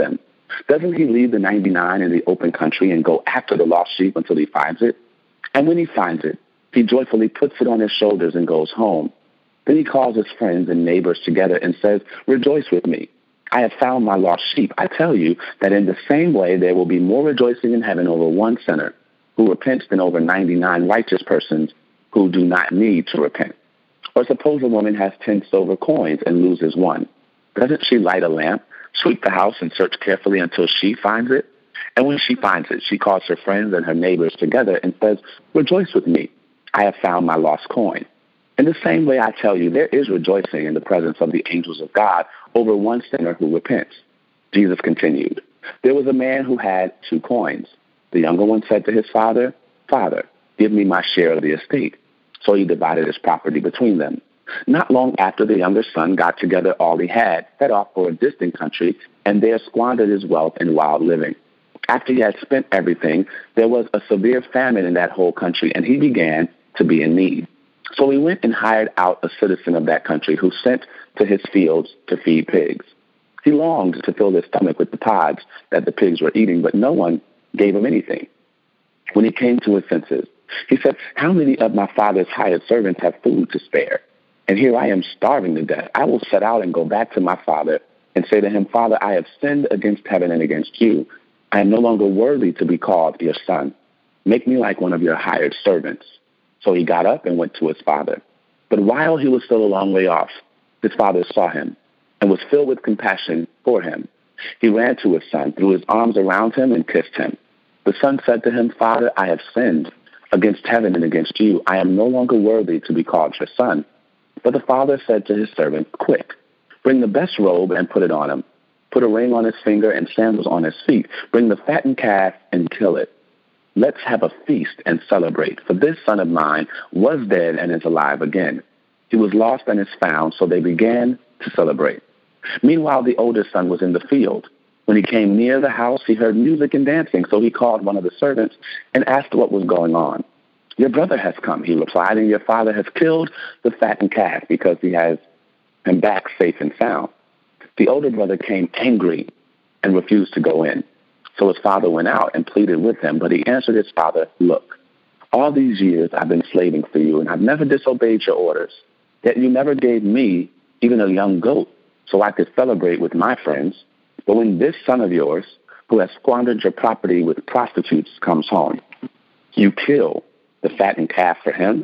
Speaker 1: Doesn't he leave the ninety-nine in the open country and go after the lost sheep until he finds it? And when he finds it, he joyfully puts it on his shoulders and goes home. Then he calls his friends and neighbors together and says, "Rejoice with me. I have found my lost sheep." I tell you that in the same way there will be more rejoicing in heaven over one sinner who repents than over ninety-nine righteous persons who do not need to repent. Or suppose a woman has ten silver coins and loses one. Doesn't she light a lamp, sweep the house, and search carefully until she finds it? And when she finds it, she calls her friends and her neighbors together and says, "Rejoice with me. I have found my lost coin." In the same way, I tell you, there is rejoicing in the presence of the angels of God over one sinner who repents. Jesus continued, "There was a man who had two coins. The younger one said to his father, 'Father, give me my share of the estate.' So he divided his property between them. Not long after, the younger son got together all he had, set off for a distant country, and there squandered his wealth in wild living. After he had spent everything, there was a severe famine in that whole country, and he began to be in need. So he went and hired out a citizen of that country who sent to his fields to feed pigs. He longed to fill his stomach with the pods that the pigs were eating, but no one gave him anything. When he came to his senses, he said, 'How many of my father's hired servants have food to spare? And here I am starving to death. I will set out and go back to my father and say to him, Father, I have sinned against heaven and against you. I am no longer worthy to be called your son. Make me like one of your hired servants.' So he got up and went to his father. But while he was still a long way off, his father saw him and was filled with compassion for him. He ran to his son, threw his arms around him, and kissed him. The son said to him, 'Father, I have sinned against heaven and against you. I am no longer worthy to be called your son.' But the father said to his servant, 'Quick, bring the best robe and put it on him. Put a ring on his finger and sandals on his feet. Bring the fattened calf and kill it. Let's have a feast and celebrate. For this son of mine was dead and is alive again. He was lost and is found.' So they began to celebrate. Meanwhile, the older son was in the field. When he came near the house, he heard music and dancing. So he called one of the servants and asked what was going on. 'Your brother has come,' he replied, 'and your father has killed the fattened calf because he has him back safe and sound.' The older brother came angry and refused to go in. So his father went out and pleaded with him, but he answered his father, 'Look, all these years I've been slaving for you, and I've never disobeyed your orders. Yet you never gave me even a young goat so I could celebrate with my friends. But when this son of yours, who has squandered your property with prostitutes, comes home, you kill the fattened calf for him?'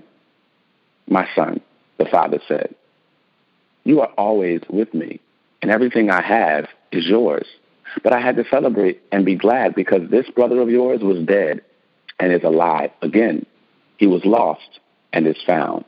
Speaker 1: 'My son,' the father said, 'you are always with me, and everything I have is yours. But I had to celebrate and be glad because this brother of yours was dead and is alive again. He was lost and is found.'"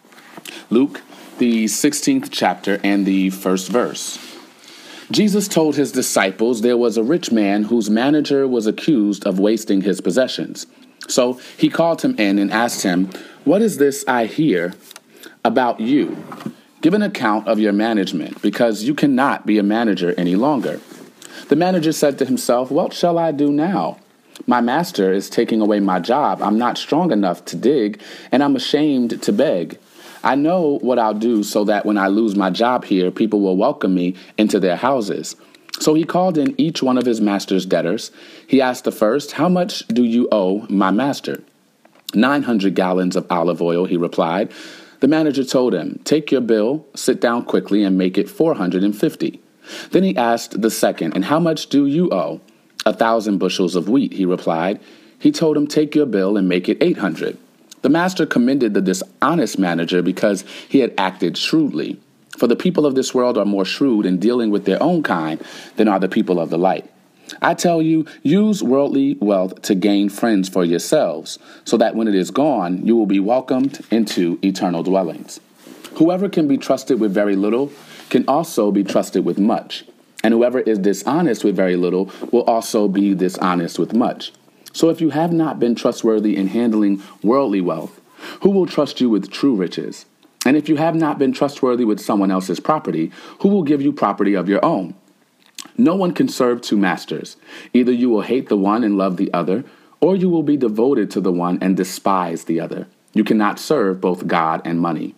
Speaker 2: Luke, the sixteenth chapter and the first verse. Jesus told his disciples there was a rich man whose manager was accused of wasting his possessions. So he called him in and asked him, "What is this I hear about you? Give an account of your management, because you cannot be a manager any longer." The manager said to himself, "What shall I do now? My master is taking away my job. I'm not strong enough to dig, and I'm ashamed to beg. I know what I'll do so that when I lose my job here, people will welcome me into their houses." So he called in each one of his master's debtors. He asked the first, "How much do you owe my master?" Nine hundred gallons of olive oil," he replied. The manager told him, "Take your bill, sit down quickly, and make it four hundred fifty. Then he asked the second, "And how much do you owe?" "A thousand bushels of wheat," he replied. He told him, "Take your bill and make it eight hundred. The master commended the dishonest manager because he had acted shrewdly. For the people of this world are more shrewd in dealing with their own kind than are the people of the light. I tell you, use worldly wealth to gain friends for yourselves, so that when it is gone, you will be welcomed into eternal dwellings. Whoever can be trusted with very little can also be trusted with much, and whoever is dishonest with very little will also be dishonest with much. So if you have not been trustworthy in handling worldly wealth, who will trust you with true riches? And if you have not been trustworthy with someone else's property, who will give you property of your own? No one can serve two masters. Either you will hate the one and love the other, or you will be devoted to the one and despise the other. You cannot serve both God and money.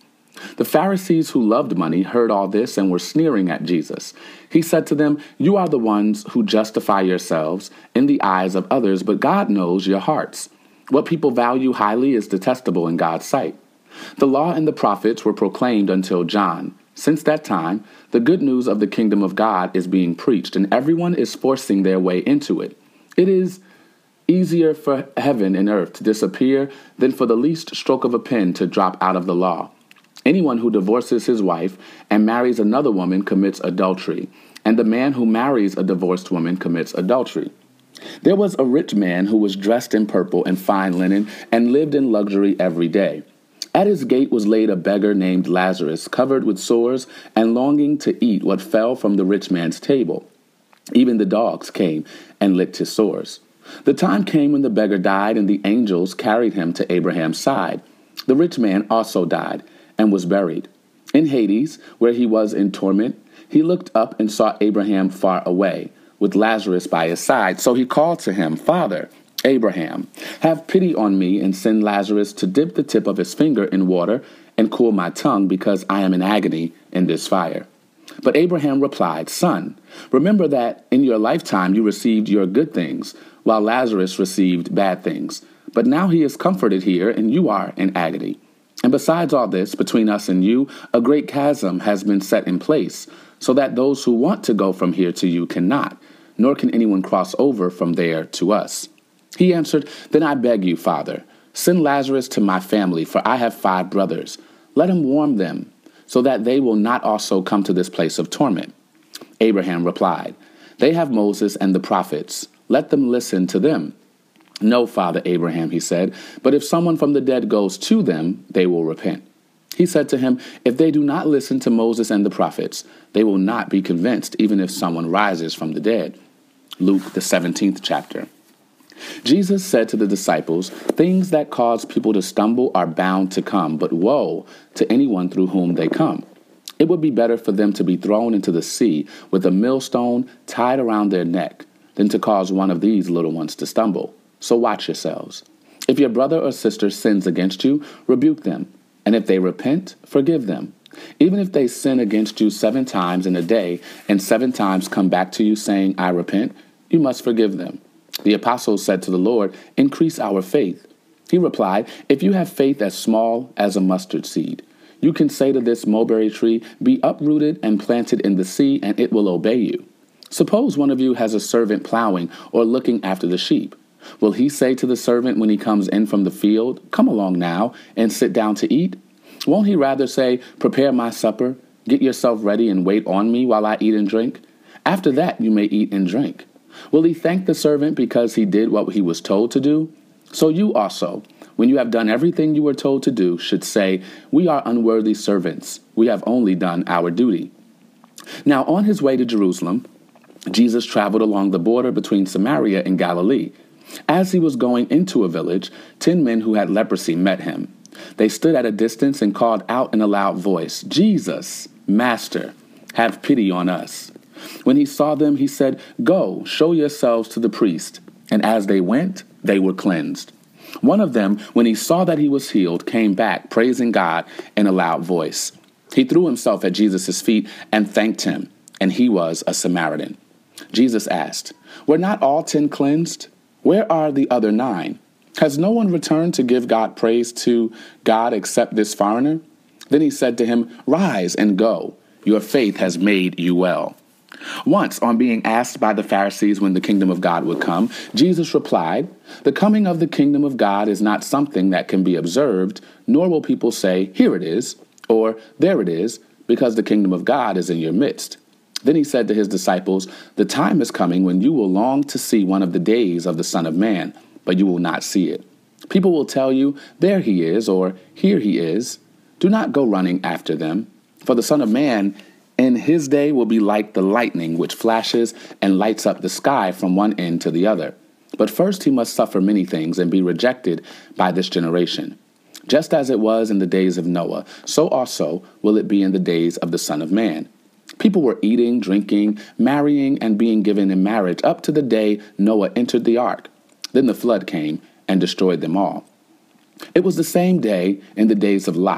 Speaker 2: The Pharisees who loved money heard all this and were sneering at Jesus. He said to them, "You are the ones who justify yourselves in the eyes of others, but God knows your hearts. What people value highly is detestable in God's sight. The law and the prophets were proclaimed until John. Since that time, the good news of the kingdom of God is being preached, and everyone is forcing their way into it. It is easier for heaven and earth to disappear than for the least stroke of a pen to drop out of the law. Anyone who divorces his wife and marries another woman commits adultery, and the man who marries a divorced woman commits adultery. There was a rich man who was dressed in purple and fine linen and lived in luxury every day. At his gate was laid a beggar named Lazarus, covered with sores and longing to eat what fell from the rich man's table. Even the dogs came and licked his sores. The time came when the beggar died, and the angels carried him to Abraham's side. The rich man also died and was buried. In Hades, where he was in torment, he looked up and saw Abraham far away, with Lazarus by his side. So he called to him, "Father Abraham, have pity on me and send Lazarus to dip the tip of his finger in water and cool my tongue, because I am in agony in this fire." But Abraham replied, "Son, remember that in your lifetime you received your good things, while Lazarus received bad things. But now he is comforted here, and you are in agony. And besides all this, between us and you, a great chasm has been set in place, so that those who want to go from here to you cannot, nor can anyone cross over from there to us." He answered, "Then I beg you, Father, send Lazarus to my family, for I have five brothers. Let him warn them, so that they will not also come to this place of torment." Abraham replied, "They have Moses and the prophets. Let them listen to them." "No, Father Abraham," he said, "but if someone from the dead goes to them, they will repent." He said to him, "If they do not listen to Moses and the prophets, they will not be convinced, even if someone rises from the dead." Luke, the seventeenth chapter. Jesus said to the disciples, "Things that cause people to stumble are bound to come, but woe to anyone through whom they come. It would be better for them to be thrown into the sea with a millstone tied around their neck than to cause one of these little ones to stumble. So watch yourselves. If your brother or sister sins against you, rebuke them, and if they repent, forgive them. Even if they sin against you seven times in a day, and seven times come back to you saying, 'I repent,' you must forgive them." The apostles said to the Lord, "Increase our faith." He replied, "If you have faith as small as a mustard seed, you can say to this mulberry tree, 'Be uprooted and planted in the sea,' and it will obey you. Suppose one of you has a servant plowing or looking after the sheep. Will he say to the servant when he comes in from the field, 'Come along now and sit down to eat'? Won't he rather say, 'Prepare my supper, get yourself ready and wait on me while I eat and drink? After that you may eat and drink'? Will he thank the servant because he did what he was told to do? So you also, when you have done everything you were told to do, should say, 'We are unworthy servants. We have only done our duty.'" Now on his way to Jerusalem, Jesus traveled along the border between Samaria and Galilee. As he was going into a village, ten men who had leprosy met him. They stood at a distance and called out in a loud voice, "Jesus, Master, have pity on us." When he saw them, he said, "Go, show yourselves to the priest." And as they went, they were cleansed. One of them, when he saw that he was healed, came back, praising God in a loud voice. He threw himself at Jesus' feet and thanked him, and he was a Samaritan. Jesus asked, "Were not all ten cleansed? Where are the other nine? Has no one returned to give God praise to God except this foreigner?" Then he said to him, "Rise and go. Your faith has made you well." Once, on being asked by the Pharisees when the kingdom of God would come, Jesus replied, "The coming of the kingdom of God is not something that can be observed, nor will people say, 'Here it is,' or 'There it is,' because the kingdom of God is in your midst." Then he said to his disciples, "The time is coming when you will long to see one of the days of the Son of Man, but you will not see it. People will tell you, 'There he is,' or 'Here he is.' Do not go running after them, for the Son of Man in his day will be like the lightning which flashes and lights up the sky from one end to the other. But first he must suffer many things and be rejected by this generation. Just as it was in the days of Noah, so also will it be in the days of the Son of Man. People were eating, drinking, marrying, and being given in marriage up to the day Noah entered the ark. Then the flood came and destroyed them all. It was the same day in the days of Lot.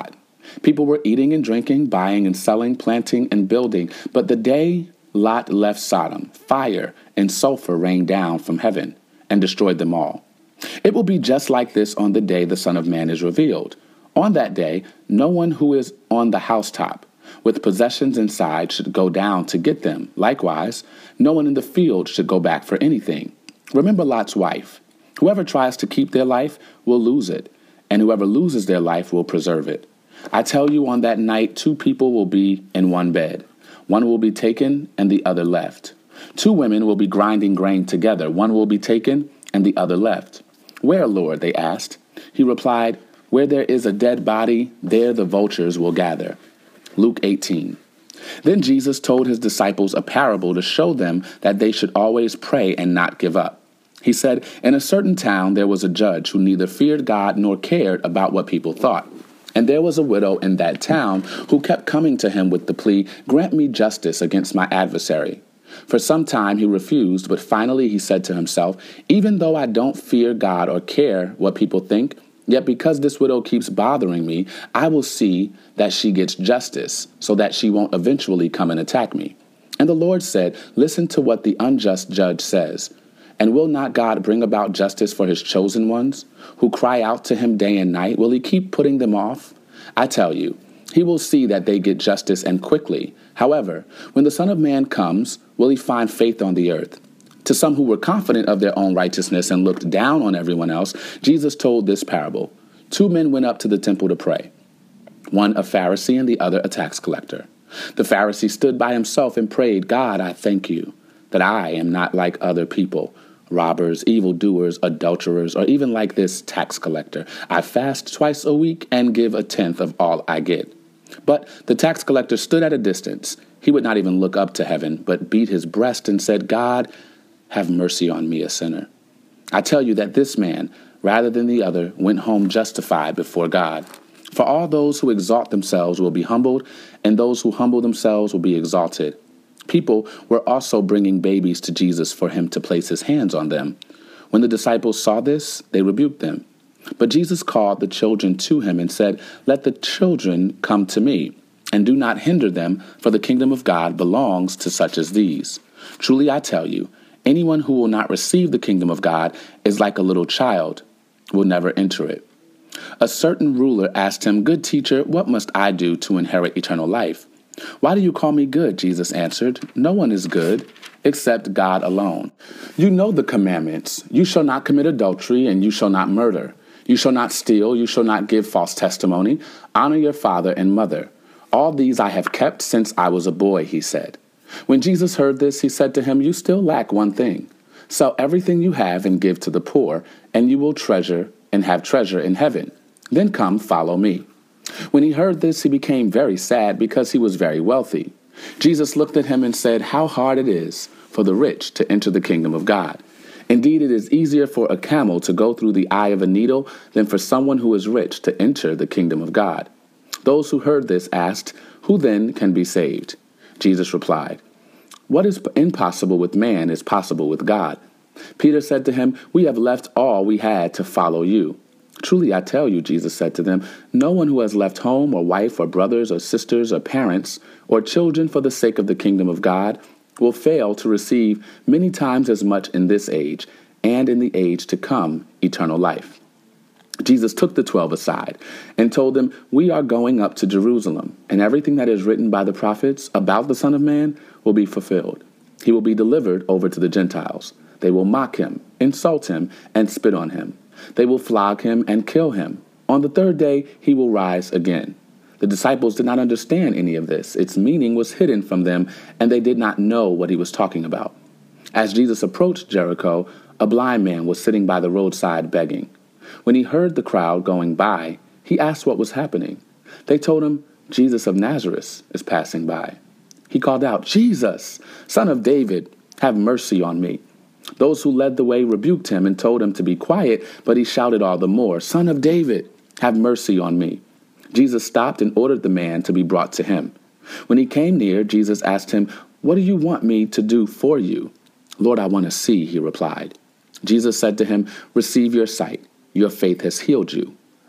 Speaker 2: People were eating and drinking, buying and selling, planting and building. But the day Lot left Sodom, fire and sulfur rained down from heaven and destroyed them all. It will be just like this on the day the Son of Man is revealed. On that day, no one who is on the housetop with possessions inside should go down to get them. Likewise, no one in the field should go back for anything. Remember Lot's wife. Whoever tries to keep their life will lose it, and whoever loses their life will preserve it. I tell you, on that night, two people will be in one bed. One will be taken and the other left. Two women will be grinding grain together. One will be taken and the other left. Where, Lord? They asked. He replied, where there is a dead body, there the vultures will gather. Luke eighteen. Then Jesus told his disciples a parable to show them that they should always pray and not give up. He said, in a certain town there was a judge who neither feared God nor cared about what people thought. And there was a widow in that town who kept coming to him with the plea, grant me justice against my adversary. For some time he refused, but finally he said to himself, even though I don't fear God or care what people think, yet because this widow keeps bothering me, I will see that she gets justice so that she won't eventually come and attack me. And the Lord said, listen to what the unjust judge says. And will not God bring about justice for his chosen ones who cry out to him day and night? Will he keep putting them off? I tell you, he will see that they get justice and quickly. However, when the Son of Man comes, will he find faith on the earth? To some who were confident of their own righteousness and looked down on everyone else, Jesus told this parable. Two men went up to the temple to pray, one a Pharisee and the other a tax collector. The Pharisee stood by himself and prayed, God, I thank you that I am not like other people, robbers, evildoers, adulterers, or even like this tax collector. I fast twice a week and give a tenth of all I get. But the tax collector stood at a distance. He would not even look up to heaven, but beat his breast and said, God, have mercy on me, a sinner. I tell you that this man, rather than the other, went home justified before God. For all those who exalt themselves will be humbled, and those who humble themselves will be exalted. People were also bringing babies to Jesus for him to place his hands on them. When the disciples saw this, they rebuked them. But Jesus called the children to him and said, let the children come to me, and do not hinder them, for the kingdom of God belongs to such as these. Truly I tell you, anyone who will not receive the kingdom of God is like a little child, will never enter it. A certain ruler asked him, good teacher, what must I do to inherit eternal life? Why do you call me good? Jesus answered, no one is good except God alone. You know the commandments. You shall not commit adultery, and you shall not murder. You shall not steal. You shall not give false testimony. Honor your father and mother. All these I have kept since I was a boy, he said. When Jesus heard this, he said to him, you still lack one thing. Sell everything you have and give to the poor, and you will treasure and have treasure in heaven. Then come, follow me. When he heard this, he became very sad because he was very wealthy. Jesus looked at him and said, how hard it is for the rich to enter the kingdom of God. Indeed, it is easier for a camel to go through the eye of a needle than for someone who is rich to enter the kingdom of God. Those who heard this asked, who then can be saved? Jesus replied, what is impossible with man is possible with God. Peter said to him, we have left all we had to follow you. Truly, I tell you, Jesus said to them, no one who has left home or wife or brothers or sisters or parents or children for the sake of the kingdom of God will fail to receive many times as much in this age and in the age to come eternal life. Jesus took the twelve aside and told them, we are going up to Jerusalem, and everything that is written by the prophets about the Son of Man will be fulfilled. He will be delivered over to the Gentiles. They will mock him, insult him, and spit on him. They will flog him and kill him. On the third day, he will rise again. The disciples did not understand any of this. Its meaning was hidden from them, and they did not know what he was talking about. As Jesus approached Jericho, a blind man was sitting by the roadside begging. When he heard the crowd going by, he asked what was happening. They told him, Jesus of Nazareth is passing by. He called out, Jesus, Son of David, have mercy on me. Those who led the way rebuked him and told him to be quiet, but he shouted all the more, Son of David, have mercy on me. Jesus stopped and ordered the man to be brought to him. When he came near, Jesus asked him, what do you want me to do for you? Lord, I want to see, he replied. Jesus said to him, receive your sight. Your faith has healed you.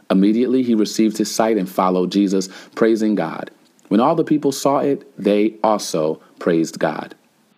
Speaker 2: Immediately he received his sight and followed Jesus, praising God. When all the people saw it, they also praised God.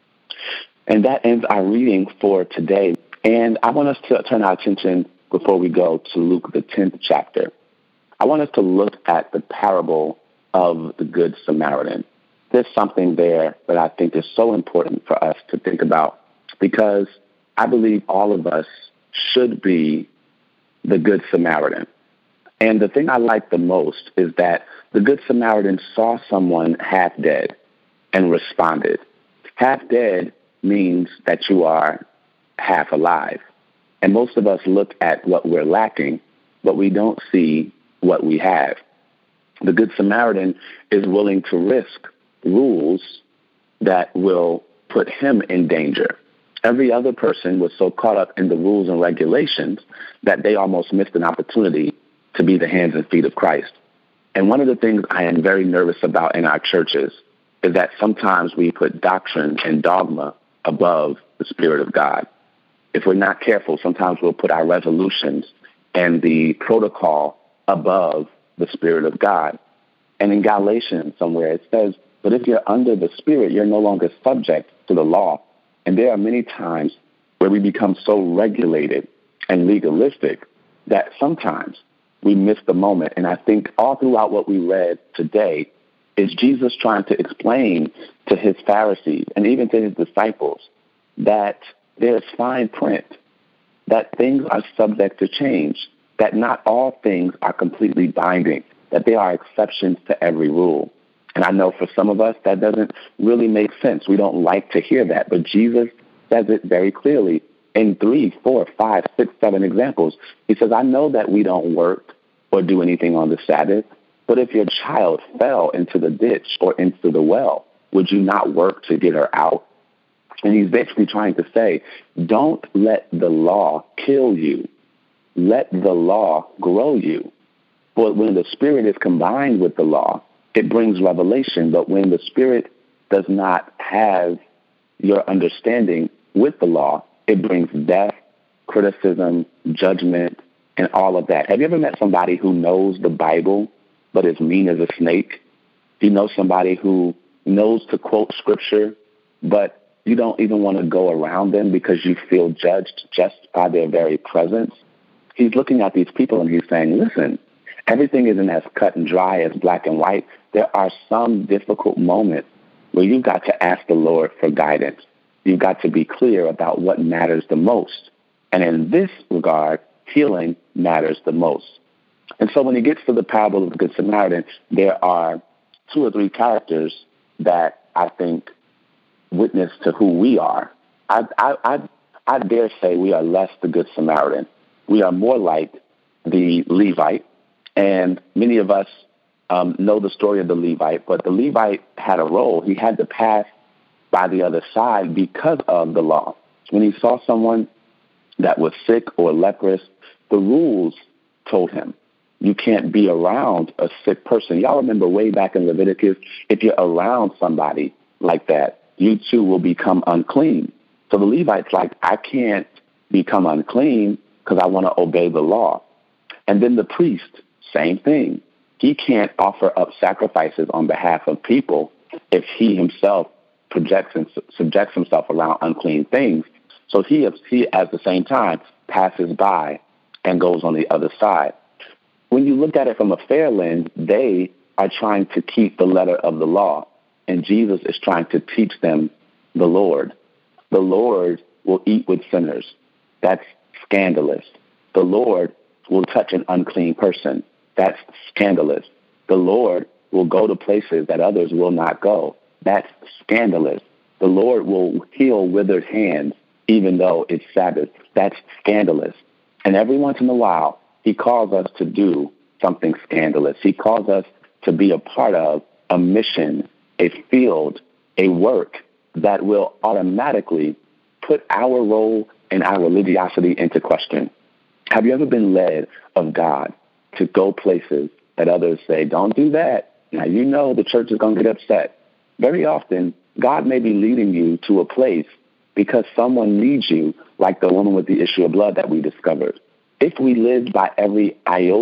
Speaker 1: And that ends our reading for today. And I want us to turn our attention, before we go, to Luke, the tenth chapter. I want us to look at the parable of the Good Samaritan. There's something there that I think is so important for us to think about, because I believe all of us should be the Good Samaritan. And the thing I like the most is that the Good Samaritan saw someone half dead and responded. Half dead means that you are half alive. And most of us look at what we're lacking, but we don't see what we have. The Good Samaritan is willing to risk rules that will put him in danger. Every other person was so caught up in the rules and regulations that they almost missed an opportunity to be the hands and feet of Christ. And one of the things I am very nervous about in our churches is that sometimes we put doctrine and dogma above the Spirit of God. If we're not careful, sometimes we'll put our resolutions and the protocol above the Spirit of God. And in Galatians somewhere it says, but if you're under the Spirit, you're no longer subject to the law. And there are many times where we become so regulated and legalistic that sometimes we miss the moment. And I think all throughout what we read today is Jesus trying to explain to his Pharisees and even to his disciples that there's fine print, that things are subject to change, that not all things are completely binding, that there are exceptions to every rule. And I know for some of us that doesn't really make sense. We don't like to hear that. But Jesus says it very clearly in three, four, five, six, seven examples. He says, I know that we don't work or do anything on the Sabbath, but if your child fell into the ditch or into the well, would you not work to get her out? And he's basically trying to say, don't let the law kill you. Let the law grow you. But when the Spirit is combined with the law, it brings revelation. But when the Spirit does not have your understanding with the law, it brings death, criticism, judgment, and all of that. Have you ever met somebody who knows the Bible but is mean as a snake? You know somebody who knows to quote scripture, but you don't even want to go around them because you feel judged just by their very presence? He's looking at these people and he's saying, listen, everything isn't as cut and dry as black and white. There are some difficult moments where you've got to ask the Lord for guidance. You've got to be clear about what matters the most. And in this regard, healing matters the most. And so when he gets to the parable of the Good Samaritan, there are two or three characters that I think witness to who we are. I, I, I, I dare say we are less the Good Samaritan. We are more like the Levite. And many of us um, know the story of the Levite, but the Levite had a role. He had to pass by the other side because of the law. When he saw someone that was sick or leprous, the rules told him, you can't be around a sick person. Y'all remember way back in Leviticus, if you're around somebody like that, you too will become unclean. So the Levite's like, I can't become unclean because I want to obey the law. And then the priest, same thing. He can't offer up sacrifices on behalf of people if he himself projects and subjects himself around unclean things. So he, he at the same time, passes by and goes on the other side. When you look at it from a fair lens, they are trying to keep the letter of the law, and Jesus is trying to teach them the Lord. The Lord will eat with sinners. That's scandalous. The Lord will touch an unclean person. That's scandalous. The Lord will go to places that others will not go. That's scandalous. The Lord will heal withered hands even though it's Sabbath. That's scandalous. And every once in a while, he calls us to do something scandalous. He calls us to be a part of a mission, a field, a work that will automatically put our role and our religiosity into question. Have you ever been led of God to go places that others say, don't do that? Now, you know the church is going to get upset. Very often, God may be leading you to a place because someone needs you, like the woman with the issue of blood that we discovered. If we lived by every iota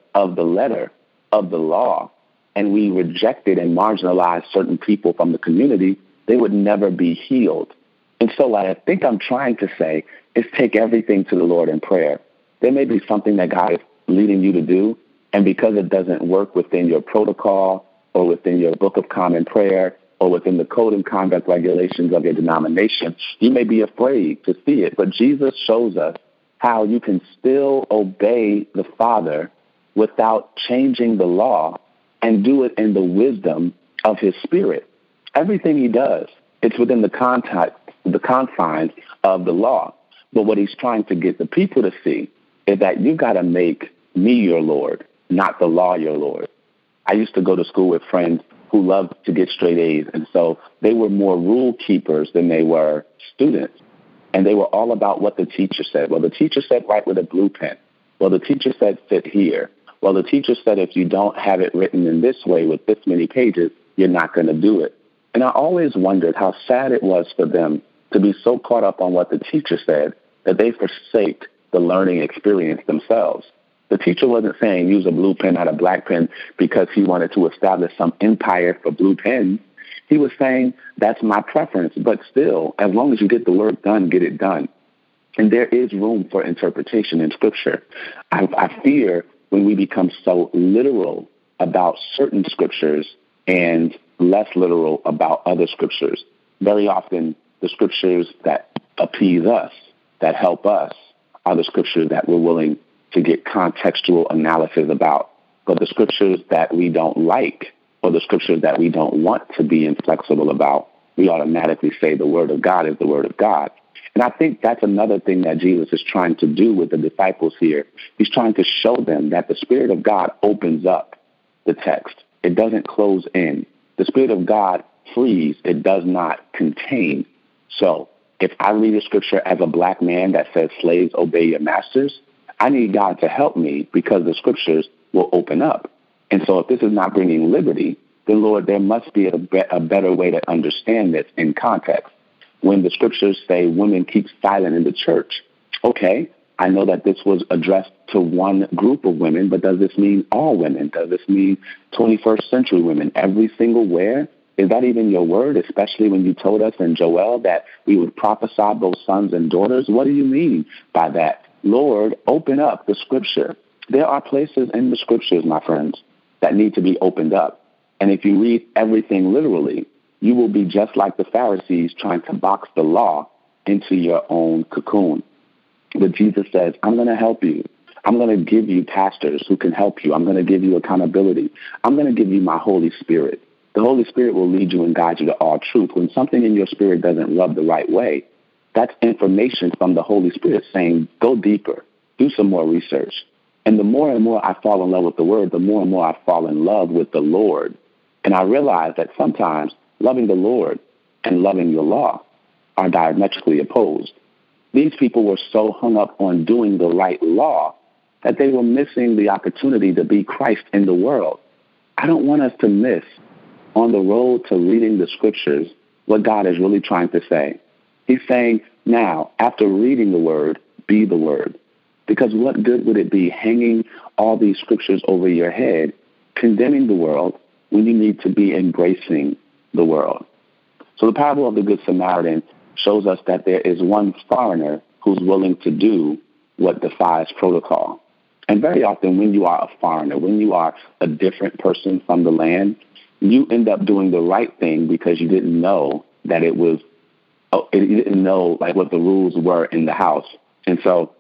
Speaker 1: of the letter of the law, and we rejected and marginalized certain people from the community, they would never be healed. And so what I think I'm trying to say is take everything to the Lord in prayer. There may be something that God is leading you to do, and because it doesn't work within your protocol or within your book of common prayer or within the code and conduct regulations of your denomination, you may be afraid to see it. But Jesus shows us how you can still obey the Father without changing the law and do it in the wisdom of his Spirit. Everything he does, it's within the context, the confines of the law. But what he's trying to get the people to see is that you got to make me your Lord, not the law your Lord. I used to go to school with friends who loved to get straight A's, and so they were more rule keepers than they were students. And they were all about what the teacher said. Well, the teacher said write with a blue pen. Well, the teacher said sit here. Well, the teacher said if you don't have it written in this way with this many pages, you're not going to do it. And I always wondered how sad it was for them to be so caught up on what the teacher said that they forsake the learning experience themselves. The teacher wasn't saying use a blue pen, not a black pen, because he wanted to establish some empire for blue pens. He was saying that's my preference, but still, as long as you get the work done, get it done. And there is room for interpretation in Scripture. I, I fear when we become so literal about certain scriptures and less literal about other scriptures. Very often, the scriptures that appease us, that help us, are the scriptures that we're willing to get contextual analysis about. But the scriptures that we don't like, or the scriptures that we don't want to be inflexible about, we automatically say the word of God is the word of God. And I think that's another thing that Jesus is trying to do with the disciples here. He's trying to show them that the Spirit of God opens up the text. It doesn't close in. The Spirit of God frees. It does not contain. So if I read a scripture as a black man that says slaves obey your masters, I need God to help me because the scriptures will open up. And so if this is not bringing liberty, then, Lord, there must be a, be- a better way to understand this in context. When the scriptures say women keep silent in the church, okay, I know that this was addressed to one group of women, but does this mean all women? Does this mean twenty-first century women, every single where? Is that even your word, especially when you told us in Joel that we would prophesy both sons and daughters? What do you mean by that? Lord, open up the scripture. There are places in the scriptures, my friends, that need to be opened up. And if you read everything literally, you will be just like the Pharisees trying to box the law into your own cocoon. But Jesus says, I'm going to help you. I'm going to give you pastors who can help you. I'm going to give you accountability. I'm going to give you my Holy Spirit. The Holy Spirit will lead you and guide you to all truth. When something in your spirit doesn't rub the right way, that's information from the Holy Spirit saying, go deeper, do some more research. And the more and more I fall in love with the word, the more and more I fall in love with the Lord. And I realize that sometimes loving the Lord and loving your law are diametrically opposed. These people were so hung up on doing the right law that they were missing the opportunity to be Christ in the world. I don't want us to miss on the road to reading the scriptures what God is really trying to say. He's saying, now, after reading the word, be the word. Because what good would it be hanging all these scriptures over your head, condemning the world, when you need to be embracing the world? So the parable of the Good Samaritan shows us that there is one foreigner who's willing to do what defies protocol. And very often when you are a foreigner, when you are a different person from the land, you end up doing the right thing because you didn't know that it was, oh, you didn't know like what the rules were in the house. And so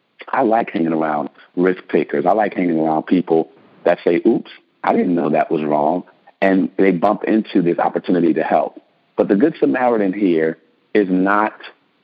Speaker 1: I like hanging around risk takers. I like hanging around people that say, oops, I didn't know that was wrong. And they bump into this opportunity to help. But the Good Samaritan here is not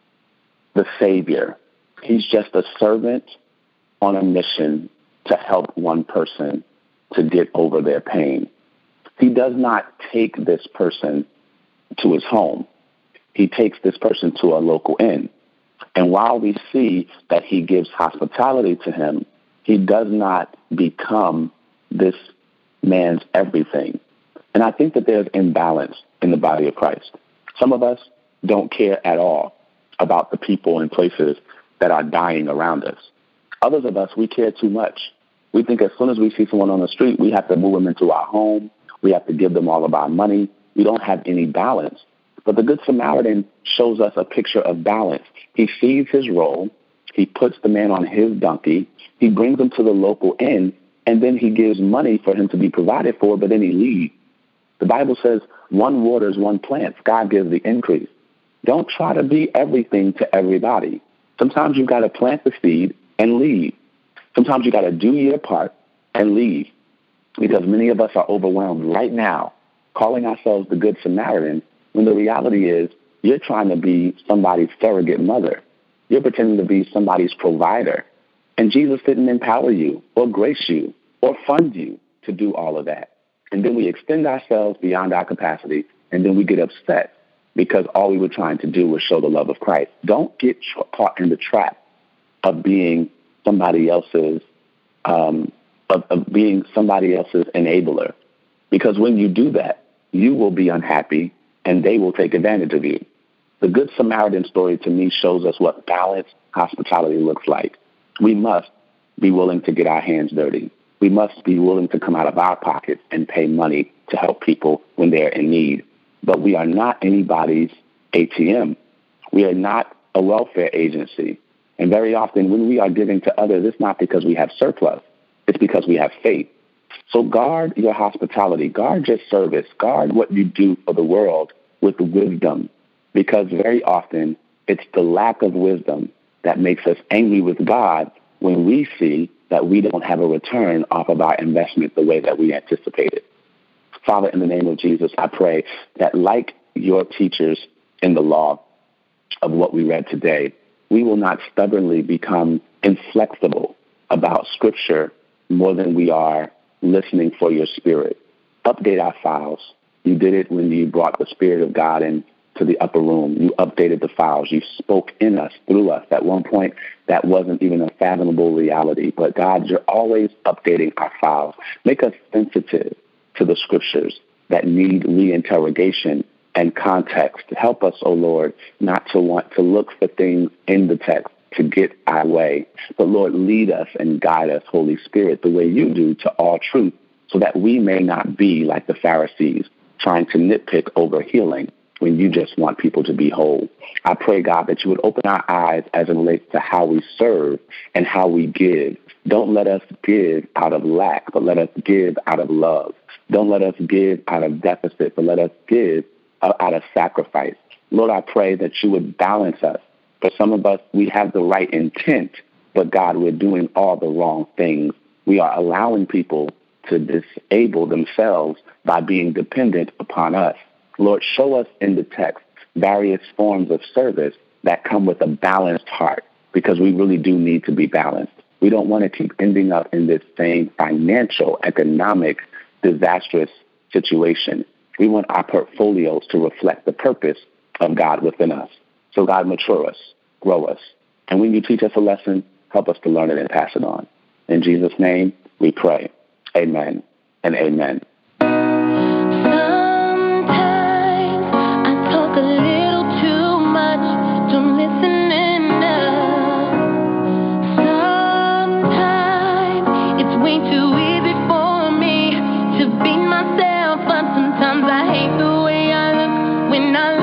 Speaker 1: the Savior. He's just a servant on a mission to help one person to get over their pain. He does not take this person to his home. He takes this person to a local inn. And while we see that he gives hospitality to him, he does not become this man's everything. And I think that there's imbalance in the body of Christ. Some of us don't care at all about the people and places that are dying around us. Others of us, we care too much. We think as soon as we see someone on the street, we have to move them into our home. We have to give them all of our money. We don't have any balance. But the Good Samaritan shows us a picture of balance. He sees his role. He puts the man on his donkey. He brings him to the local inn, and then he gives money for him to be provided for, but then he leaves. The Bible says one waters, one plants. God gives the increase. Don't try to be everything to everybody. Sometimes you've got to plant the seed and leave. Sometimes you got to do your part and leave, because many of us are overwhelmed right now, calling ourselves the Good Samaritan, when the reality is you're trying to be somebody's surrogate mother. You're pretending to be somebody's provider. And Jesus didn't empower you or grace you or fund you to do all of that. And then we extend ourselves beyond our capacity, and then we get upset because all we were trying to do was show the love of Christ. Don't get caught in the trap of being somebody else's, um, of, of being somebody else's enabler. Because when you do that, you will be unhappy and they will take advantage of you. The Good Samaritan story to me shows us what balanced hospitality looks like. We must be willing to get our hands dirty. We must be willing to come out of our pockets and pay money to help people when they're in need. But we are not anybody's A T M. We are not a welfare agency. And very often when we are giving to others, it's not because we have surplus. It's because we have faith. So guard your hospitality. Guard your service. Guard what you do for the world with wisdom. Because very often it's the lack of wisdom that makes us angry with God when we see that we don't have a return off of our investment the way that we anticipated. Father, in the name of Jesus, I pray that like your teachers in the law of what we read today, we will not stubbornly become inflexible about Scripture more than we are listening for your Spirit. Update our files. You did it when you brought the Spirit of God into the upper room. You updated the files. You spoke in us, through us. At one point, that wasn't even a fathomable reality. But God, you're always updating our files. Make us sensitive to the Scriptures that need reinterrogation and context. Help us, O Lord, not to want to look for things in the text to get our way. But Lord, lead us and guide us, Holy Spirit, the way you do to all truth, so that we may not be like the Pharisees, trying to nitpick over healing when you just want people to be whole. I pray, God, that you would open our eyes as it relates to how we serve and how we give. Don't let us give out of lack, but let us give out of love. Don't let us give out of deficit, but let us give out of sacrifice. Lord, I pray that you would balance us. For some of us, we have the right intent, but God, we're doing all the wrong things. We are allowing people to disable themselves by being dependent upon us. Lord, show us in the text various forms of service that come with a balanced heart, because we really do need to be balanced. We don't want to keep ending up in this same financial, economic, disastrous situation. We want our portfolios to reflect the purpose of God within us. So God, mature us, grow us. And when you teach us a lesson, help us to learn it and pass it on. In Jesus' name, we pray. Amen and amen.
Speaker 3: Sometimes I hate the way I look when I